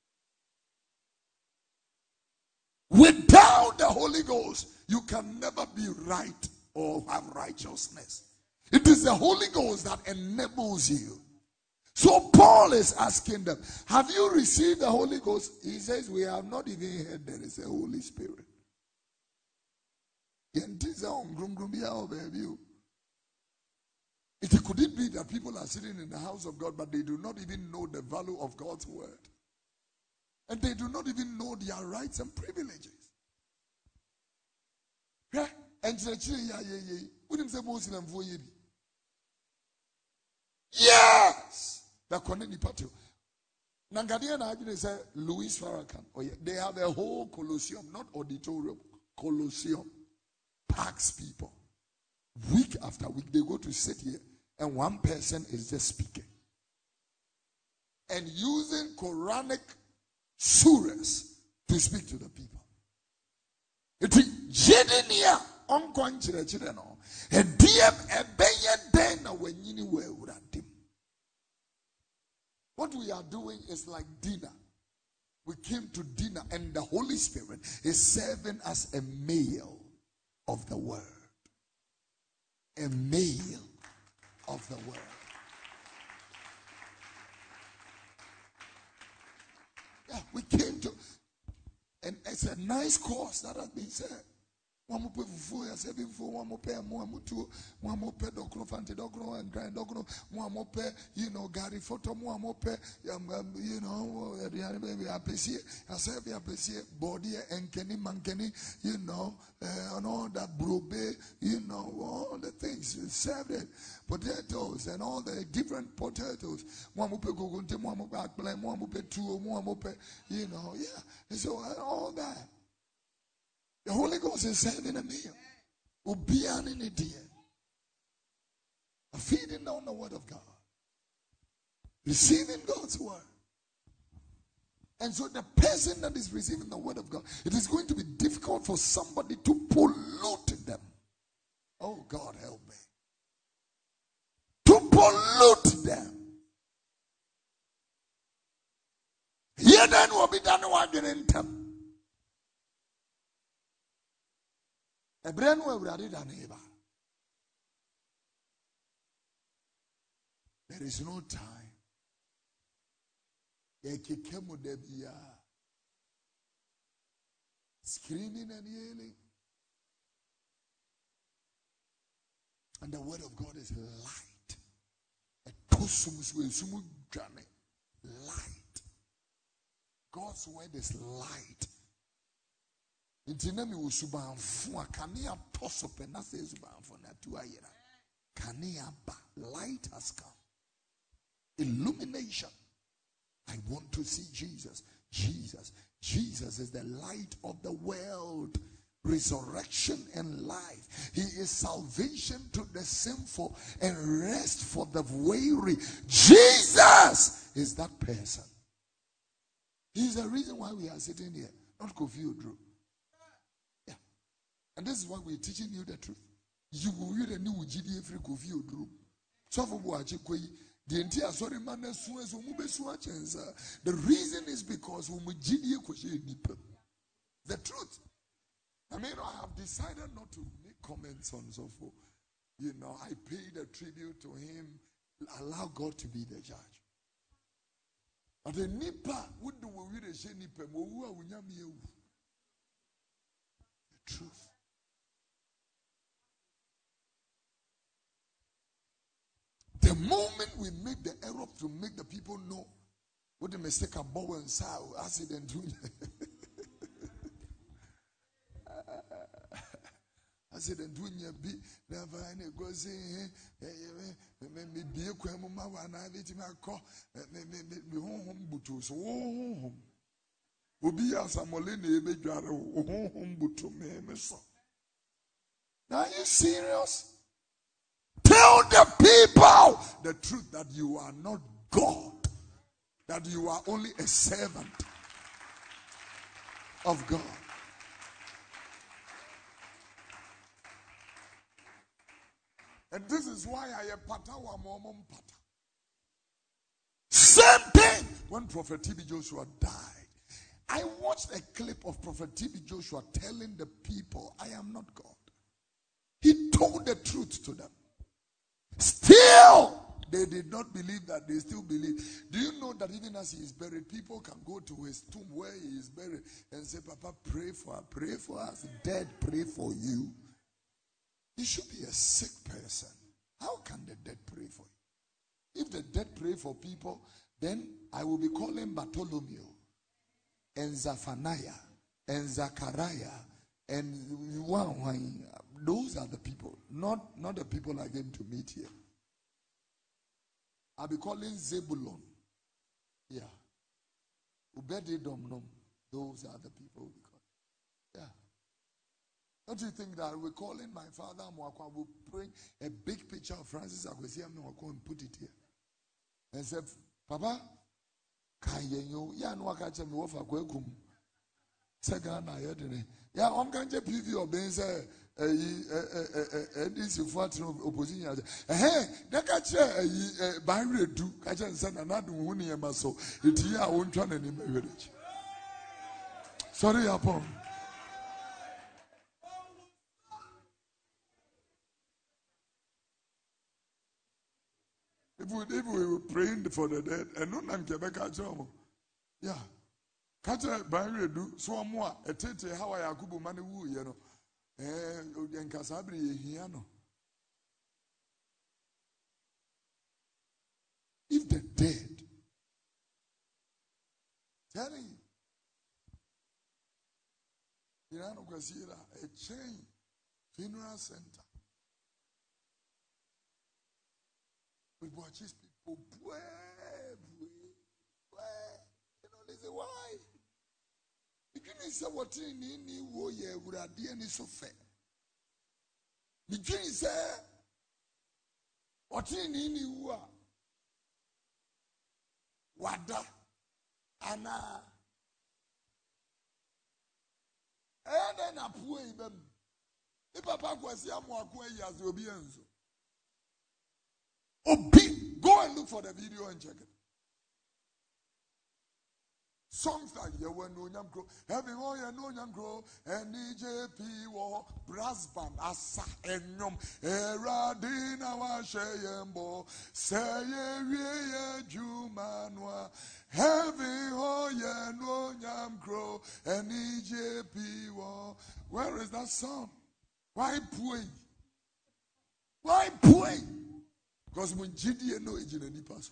Without the Holy Ghost, you can never be right or have righteousness. It is the Holy Ghost that enables you. So Paul is asking them, have you received the Holy Ghost? He says, we have not even heard there is a Holy Spirit. Could it be that people are sitting in the house of God, but they do not even know the value of God's word? And they do not even know their rights and privileges. Yes! The Koneni Party. Nangadia Najin is Louis Farrakhan. Oh yeah, they have a whole Colosseum, not auditorium, Colosseum. Packs people. Week after week, they go to sit here, and one person is just speaking. And using Quranic surahs to speak to the people. It is Jedenia on Quanchira no. A DM a bayan den when you were. What we are doing is like dinner. We came to dinner, and the Holy Spirit is serving as a meal of the word. A meal. Of the word. we came to, and it's a nice course that has been said. One more fufu, I said before, one more pair, one more pair, docro, fanti docro, and grind docro, one more pair, Gary photo, one more pair, we appreciate, I said we appreciate body and kenny, mankeni, and all that brobe, all the things, served it, potatoes, and all the different potatoes, one more pair, one more back blame, one more pair, two, one more pair, and so all that. The Holy Ghost is serving a meal. Ubian in a deer. Feeding on the word of God. Receiving God's word. And so the person that is receiving the word of God, it is going to be difficult for somebody to pollute them. Oh, God help me. To pollute them. Here then will be done what you didn't tell. A brand new neighbor. There is no time. Screaming and yelling. And the word of God is light. Light. God's word is light. Intinami usubanfu akania tosope na se usubanfu na tuayera. Kania ba, light has come. Illumination. I want to see Jesus. Jesus is the light of the world. Resurrection and life. He is salvation to the sinful and rest for the weary. Jesus is that person. He is the reason why we are sitting here. Not confused, Drew. And this is why we're teaching you the truth. You will read a new GDA free coffee or group. So for the entire sorry man the reason is because the truth. I mean, I have decided not to make comments on so forth. I paid a tribute to him. Allow God to be the judge. But the nipa would do we read a nipa the truth. The moment we make the error to make the people know what the mistake of bow and sow, accident doing. Accident doing your be never any go say, me be a quamma when I let him call me home butu so home. Ubi as a molini be jar home butu me so. Are you serious? Tell the people the truth that you are not God, that you are only a servant of God. And this is why I am patawa momom pata. Same thing when Prophet TB Joshua died. I watched a clip of Prophet TB Joshua telling the people, I am not God. He told the truth to them. Still, they did not believe that. They still believe. Do you know that even as he is buried, people can go to his tomb where he is buried and say, Papa, pray for us. Dead, pray for you. You should be a sick person. How can the dead pray for you? If the dead pray for people, then I will be calling Bartholomew and Zephaniah and Zachariah and those are the people, not the people I came to meet here. I'll be calling Zebulon. Yeah. Ubedi-Domnom. Those are the people we call. Yeah. Don't you think that we're calling my father Mwakwa will bring a big picture of Francis Akwesi Mwakwa and put it here? And said, Papa, Kayenyo, ya nwakache mi wofa kwekum. Second na yedene. Ya omkanje PV obense this is what opposition. Neka che Bahri do kache nsana na do hu ne ma so. Iti ya wontwa na ni mewede. Sorry upon. If we were praying for the dead, and no one can make a job. Yeah. Kata Barry do so more a tete how I akubu mani woo, you know. And Casabri here no. If the dead, telling you, know, a chain funeral center. We watch these people, you know, they say, why? Because say what in any war, would have been so fair. Because say what in any war, wada, ana, and then a poor them. If Papa was young, as your beings. Go and look for the video and check it. Songs like you were no young grow, having all your no young grow, and DJP war, brass band, asa, and yum, eradina wa shayembo, say ye Jumanwa, having all your no young grow, and DJP war. Where is that song? Why pray? Why pray? Because when GDA no is in any person.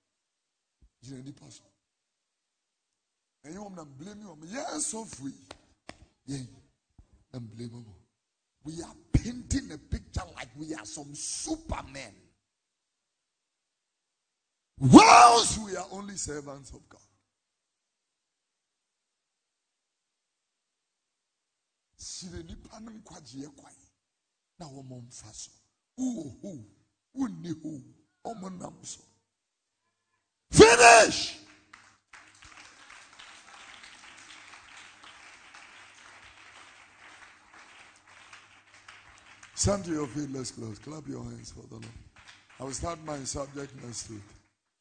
And you want to blame you. Yes, so free. Yeah, unblamable. We are painting a picture like we are some supermen. Whilst we are only servants of God. Sireni panam kwaji ekwai. Na womo mfaso. Unihu. Omonamso. Finish. Stand to your feet, let's close. Clap your hands for the Lord. I will start my subject next week.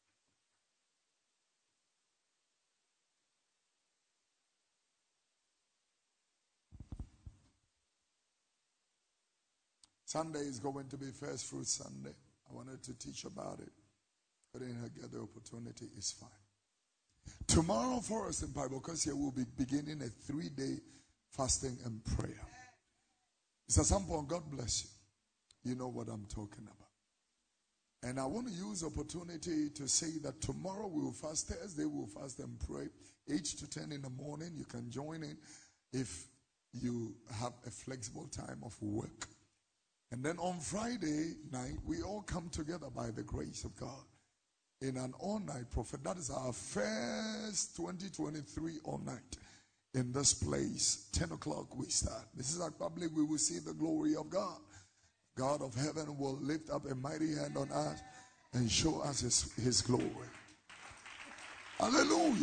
Sunday is going to be First Fruit Sunday. I wanted to teach about it. I didn't get the opportunity. It's fine. Tomorrow for us in Bible Council, we'll be beginning a 3-day fasting and prayer. Mr. Sampon, God bless you. You know what I'm talking about. And I want to use opportunity to say that tomorrow we will fast. Thursday we will fast and pray. 8 to 10 in the morning. You can join in if you have a flexible time of work. And then on Friday night, we all come together by the grace of God in an all-night prophet. That is our first 2023 all-night in this place. 10 o'clock we start. This is our public. We will see the glory of God. God of heaven will lift up a mighty hand on us and show us his glory. Hallelujah.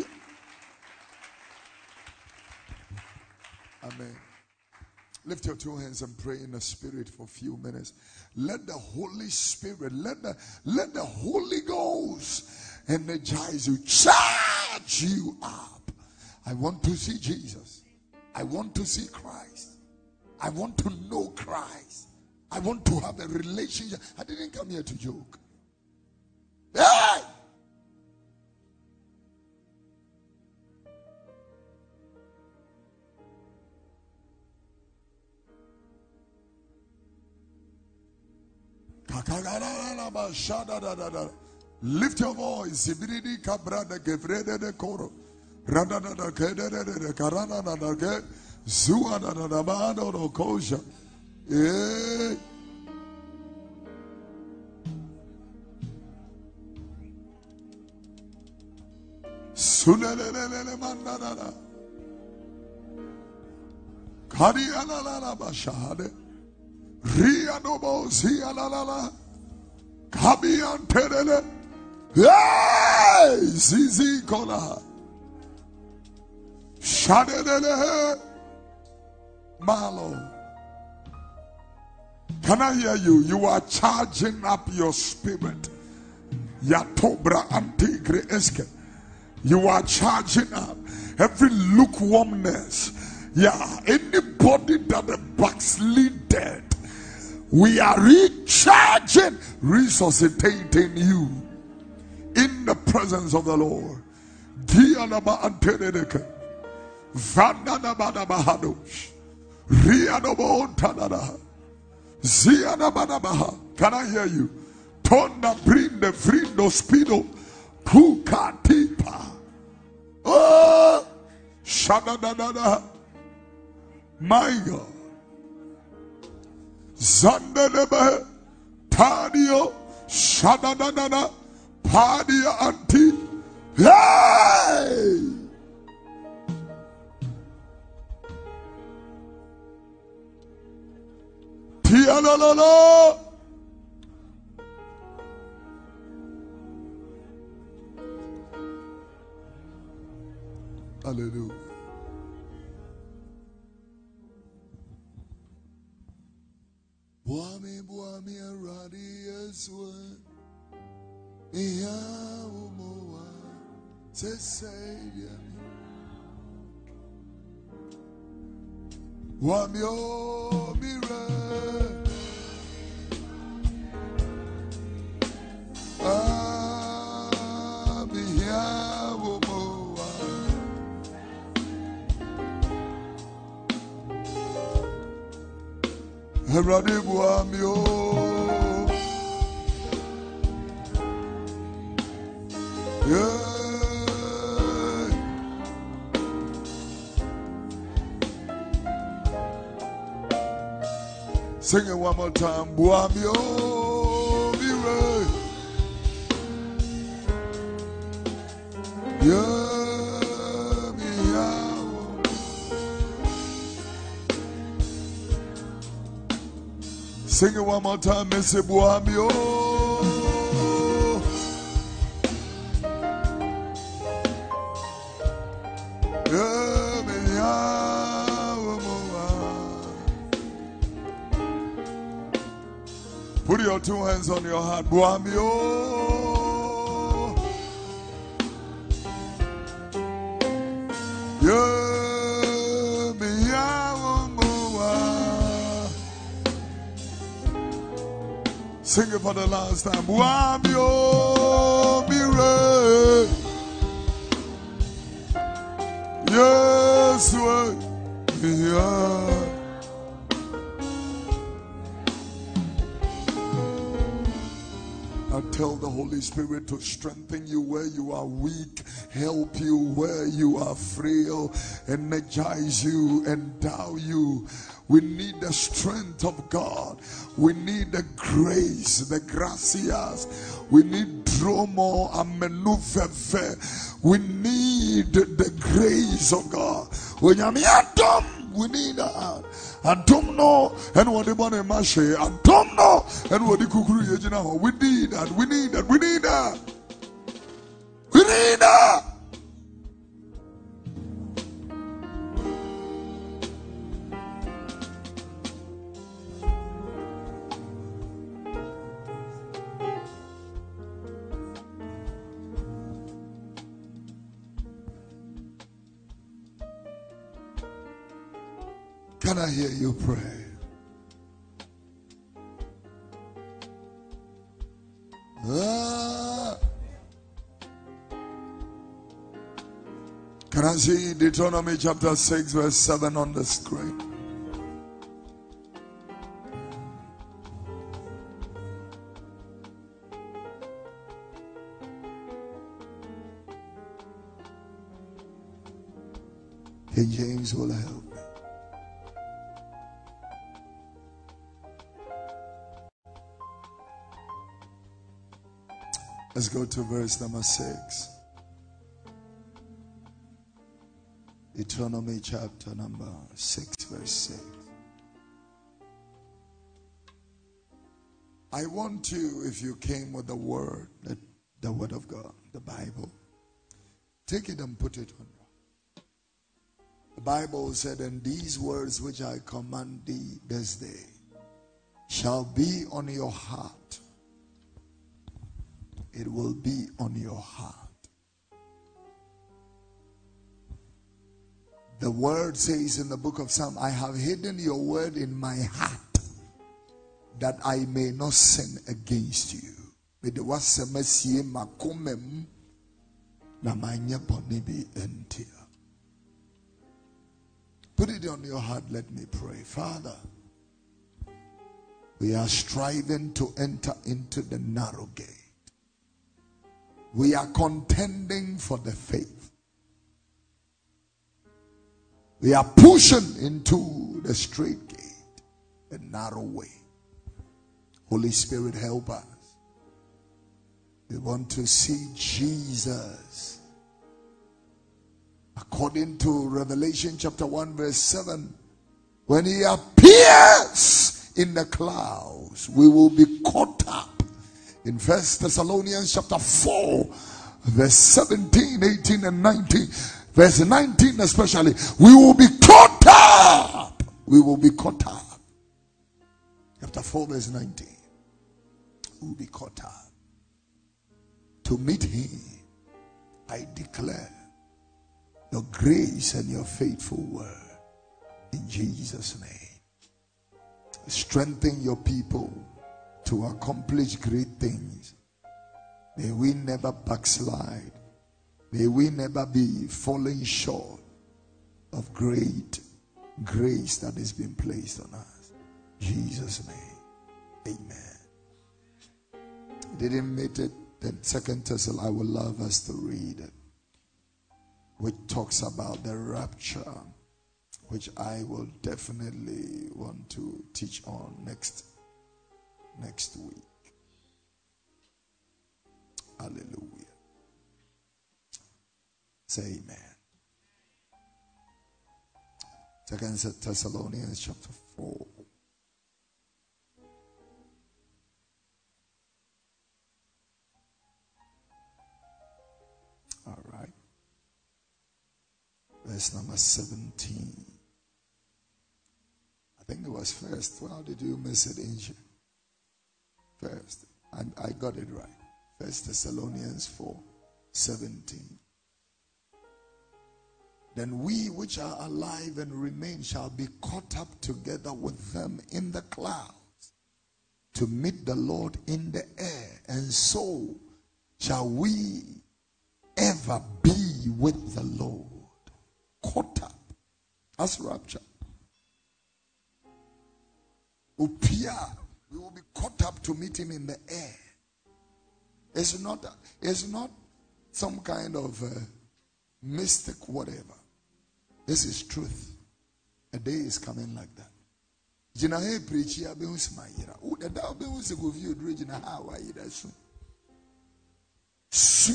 Amen. Lift your two hands and pray in the spirit for a few minutes. Let the Holy Spirit, let the Holy Ghost energize you, charge you up. I want to see Jesus. I want to see Christ. I want to know Christ. I want to have a relationship. I didn't come here to joke. Hey! Lift your voice. Ria nobo zia la la la, kabian terele, hey, zizi kola, shadele, malo. Can I hear you? You are charging up your spirit. Yatobra antigre eske. You are charging up every lukewarmness. Yeah, anybody that the backslided. We are recharging, resuscitating you in the presence of the Lord. Vandana Badabahadosh. Riadobo Tanada. Ziana Badabaha. Can I hear you? Tonda Brinde Frindo Spido. Puka Tipa. Oh! Shadadadada. My God. Zandelebe. Padio. Shadadadada. Padia Anti. Hey! Tialolo. Hallelujah. Buami radiaswa. Iya umoa. Seseya. Buami o mira. Erade buamio. Yeah. Sing it one more time. Buamio. Yeah. Sing it one more time, Missy Buamio. Put your two hands on your heart, Buamio. Sing it for the last time. Buamio, mire. Yes, yeah. I tell the Holy Spirit to strengthen you where you are weak, help you where you are frail, energize you, endow you. We need the strength of God. We need the grace, the gracias. We need dromo amenufefe. We need the grace of God. When you we need that. Adomno and what the body mashe. Adomno and what the kukuru yejina. We need that. We need that. We need that. We need that. Can I hear you pray? Can I see Deuteronomy chapter 6 verse 7 on the screen? King James will help me. Let's go to verse number 6. Deuteronomy chapter number 6 verse 6. I want you, if you came with the word, the word of God, the Bible, take it and put it on. The Bible said, and these words which I command thee this day shall be on your heart. It will be on your heart. The word says in the book of Psalm, I have hidden your word in my heart that I may not sin against you. Put it on your heart. Let me pray. Father, we are striving to enter into the narrow gate. We are contending for the faith. We are pushing into the straight gate, the narrow way. Holy Spirit, help us. We want to see Jesus. According to Revelation chapter 1 verse 7, when he appears in the clouds, we will be caught up. In 1 Thessalonians chapter 4 verse 17, 18 and 19, verse 19 especially, we will be caught up. We will be caught up. Chapter 4 verse 19, we will be caught up. To meet him, I declare your grace and your faithful word in Jesus' name. Strengthen your people to accomplish great things. May we never backslide. May we never be falling short of great grace that has been placed on us. In Jesus' name, amen. Didn't make it. Then 2 Thessalonians, I would love us to read it, which talks about the rapture, which I will definitely want to teach on next week. Hallelujah. Say amen. 2 Thessalonians chapter 4. All right. Verse number 17. I think it was first. How did you miss it, Angel? First. I got it right. 1 Thessalonians 4:17. Then we which are alive and remain shall be caught up together with them in the clouds to meet the Lord in the air. And so shall we ever be with the Lord. Caught up. That's rapture. Upia, we will be caught up to meet him in the air. It's not some kind of mystic whatever. This is truth. A day is coming like that. Jina he preach ya be usmayira. U da da be usego view jina ha wa yida su.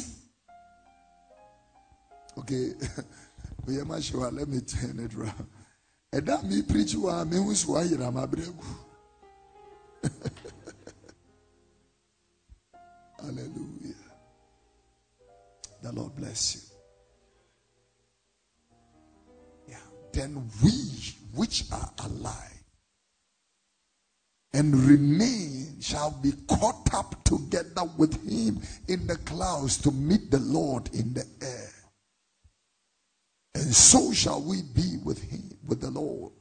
Okay, we are not sure. Let me turn it around. And that me preach wa me who swa yira ma bregu. Hallelujah. The Lord bless you. Yeah. Then we which are alive and remain shall be caught up together with him in the clouds to meet the Lord in the air. And so shall we be with him, with the Lord.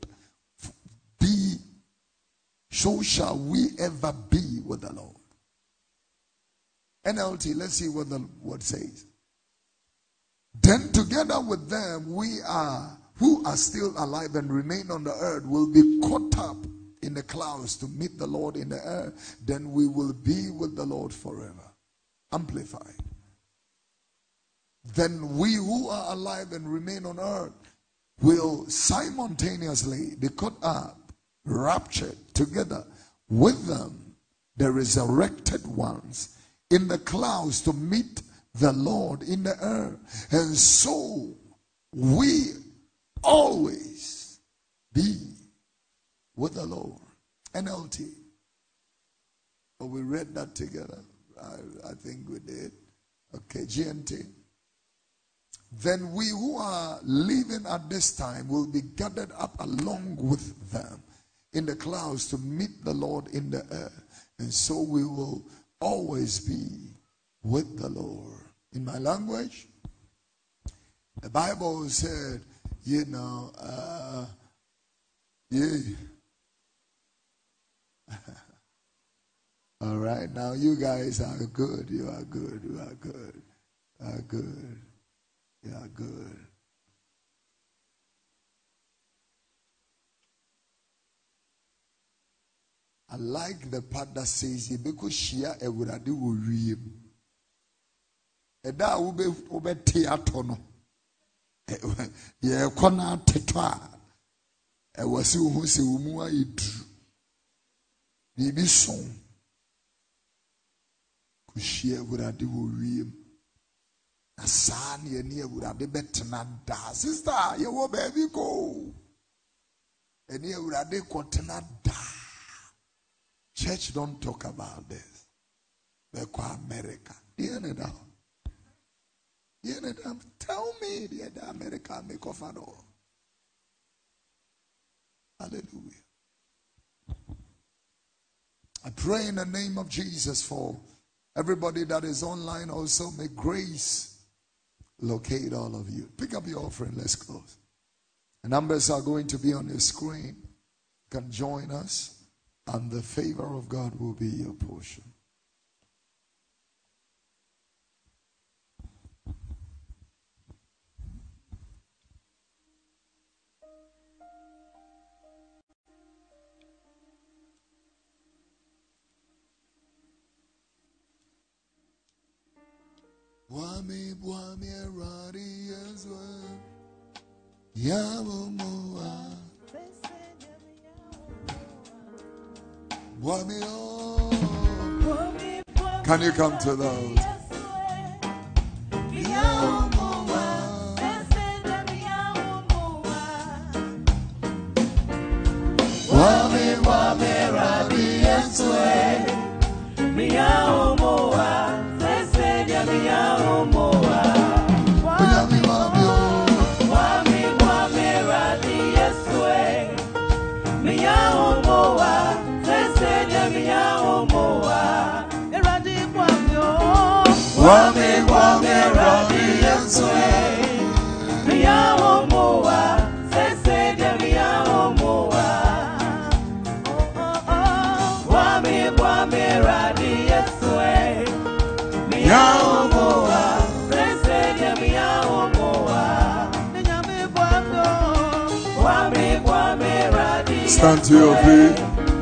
So shall we ever be with the Lord. NLT, let's see what the word says. Then together with them, who are still alive and remain on the earth will be caught up in the clouds to meet the Lord in the air. Then we will be with the Lord forever. Amplified. Then we who are alive and remain on earth will simultaneously be caught up, raptured together with them, the resurrected ones, in the clouds to meet the Lord in the air. And so we always be with the Lord. NLT. Oh, we read that together. I think we did. Okay, GNT. Then we who are living at this time will be gathered up along with them in the clouds to meet the Lord in the air. And so we will always be with the Lord. In my language, the Bible said, yeah. All right, now you guys are good. You are good. You are good. You are good. You are good. I like the part that says, because Shia Ewurade will read. Eda ube teatono. Ye kona tetwa. Ewasi uhose umua idru. Bibi son. Kushia Ewurade will read. Asani ye ni Ewurade betena da. Sister, ye wo baby go. Eni Ewurade kontena da. Church don't talk about this. They call America. Tell me, the America make off at all. Hallelujah. I pray in the name of Jesus for everybody that is online also. May grace locate all of you. Pick up your offering. Let's close. The numbers are going to be on your screen. You can join us. And the favor of God will be your portion. Bwami rari ezwa yawomoa. Can you come to those? Stand to your feet.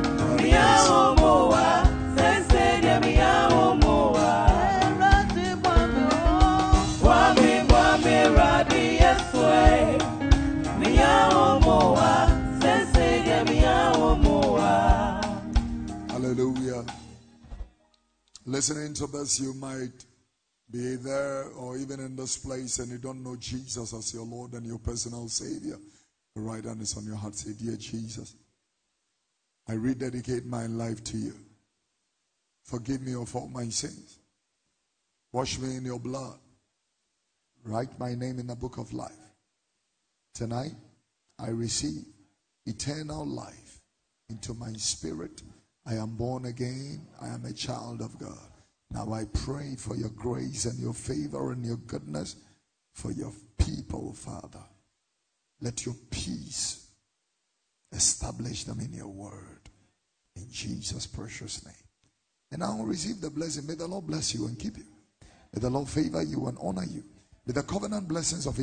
Hallelujah. Listening to this, you might be there or even in this place and you don't know Jesus as your Lord and your personal Savior. The right hand is on your heart. Say, dear Jesus, I rededicate my life to you. Forgive me of all my sins. Wash me in your blood. Write my name in the book of life. Tonight, I receive eternal life into my spirit. I am born again. I am a child of God. Now I pray for your grace and your favor and your goodness for your people, Father. Let your peace establish them in your word. In Jesus' precious name. And now receive the blessing. May the Lord bless you and keep you. May the Lord favor you and honor you. May the covenant blessings of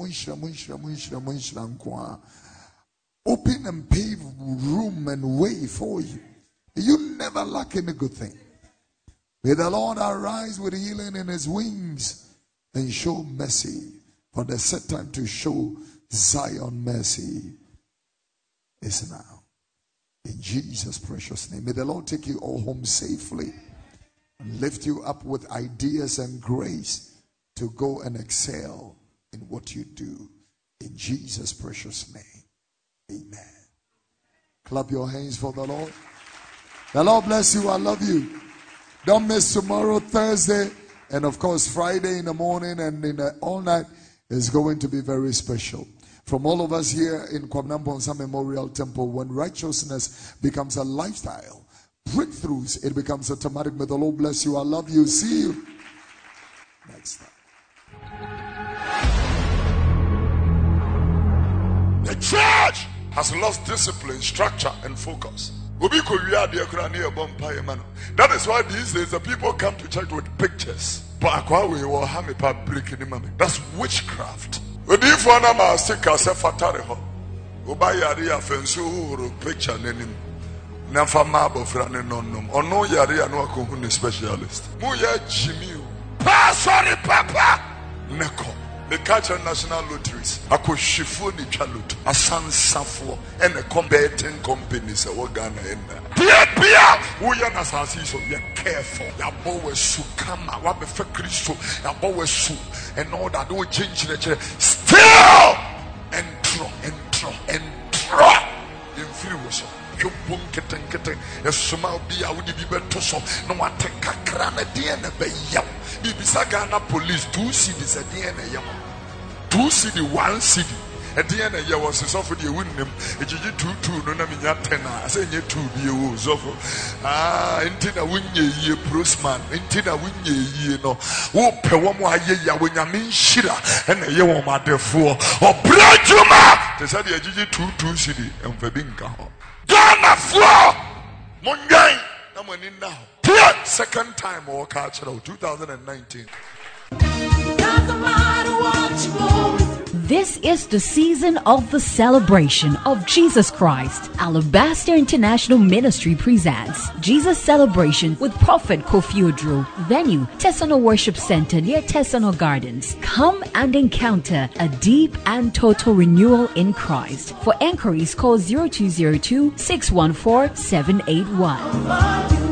open and pave room and way for you. You never lack any good thing. May the Lord arise with healing in his wings and show mercy. For the set time to show Zion mercy is now. In Jesus' precious name. May the Lord take you all home safely and lift you up with ideas and grace to go and excel in what you do. In Jesus' precious name. Amen. Clap your hands for the Lord. The Lord bless you. I love you. Don't miss tomorrow, Thursday, and of course Friday in the morning and in the all night is going to be very special. From all of us here in Kwabena Mponsa Memorial Temple, when righteousness becomes a lifestyle, breakthroughs, it becomes automatic. May the Lord bless you. I love you. See you next time. The church has lost discipline, structure, and focus. That is why these days the people come to church with pictures. That's witchcraft. If one of us take us a fatare, picture Never marble for an unknown. Or no yari no a specialist. Muya Jimmy. Sorry, Papa. Neko. The Culture National Lotteries. Ako Shifuni Chalut. A San Safo. And a combating companies. A Wagana in there. Pia. We are not so you're careful. Your boy Sukama. What the fuck Christo. Your boy Su. And all that don't change the chair. Still. And draw. In free worship. You boom kitten. A small beer would be better so. No one take a crana DNA by yam. Bibisagana police 2 cities at DNA yam. 2 city, 1 city. At the end of the year was so for the wouldn't it you 2 no name 10. I say you 2 be a intina win ye prosman, intina win ye no. Oh, Pewamo ye when you mean shira and a year my therefore. Or Brajuma! They said the Gigi 2 city and Fabinka. Ghana floor! Mungai! I'm in now. Second time or cultural 2019. This is the season of the celebration of Jesus Christ. Alabaster International Ministry presents Jesus Celebration with Prophet Kofi Odro. Venue, Tesano Worship Center near Tesano Gardens. Come and encounter a deep and total renewal in Christ. For enquiries, call 0202 614 781.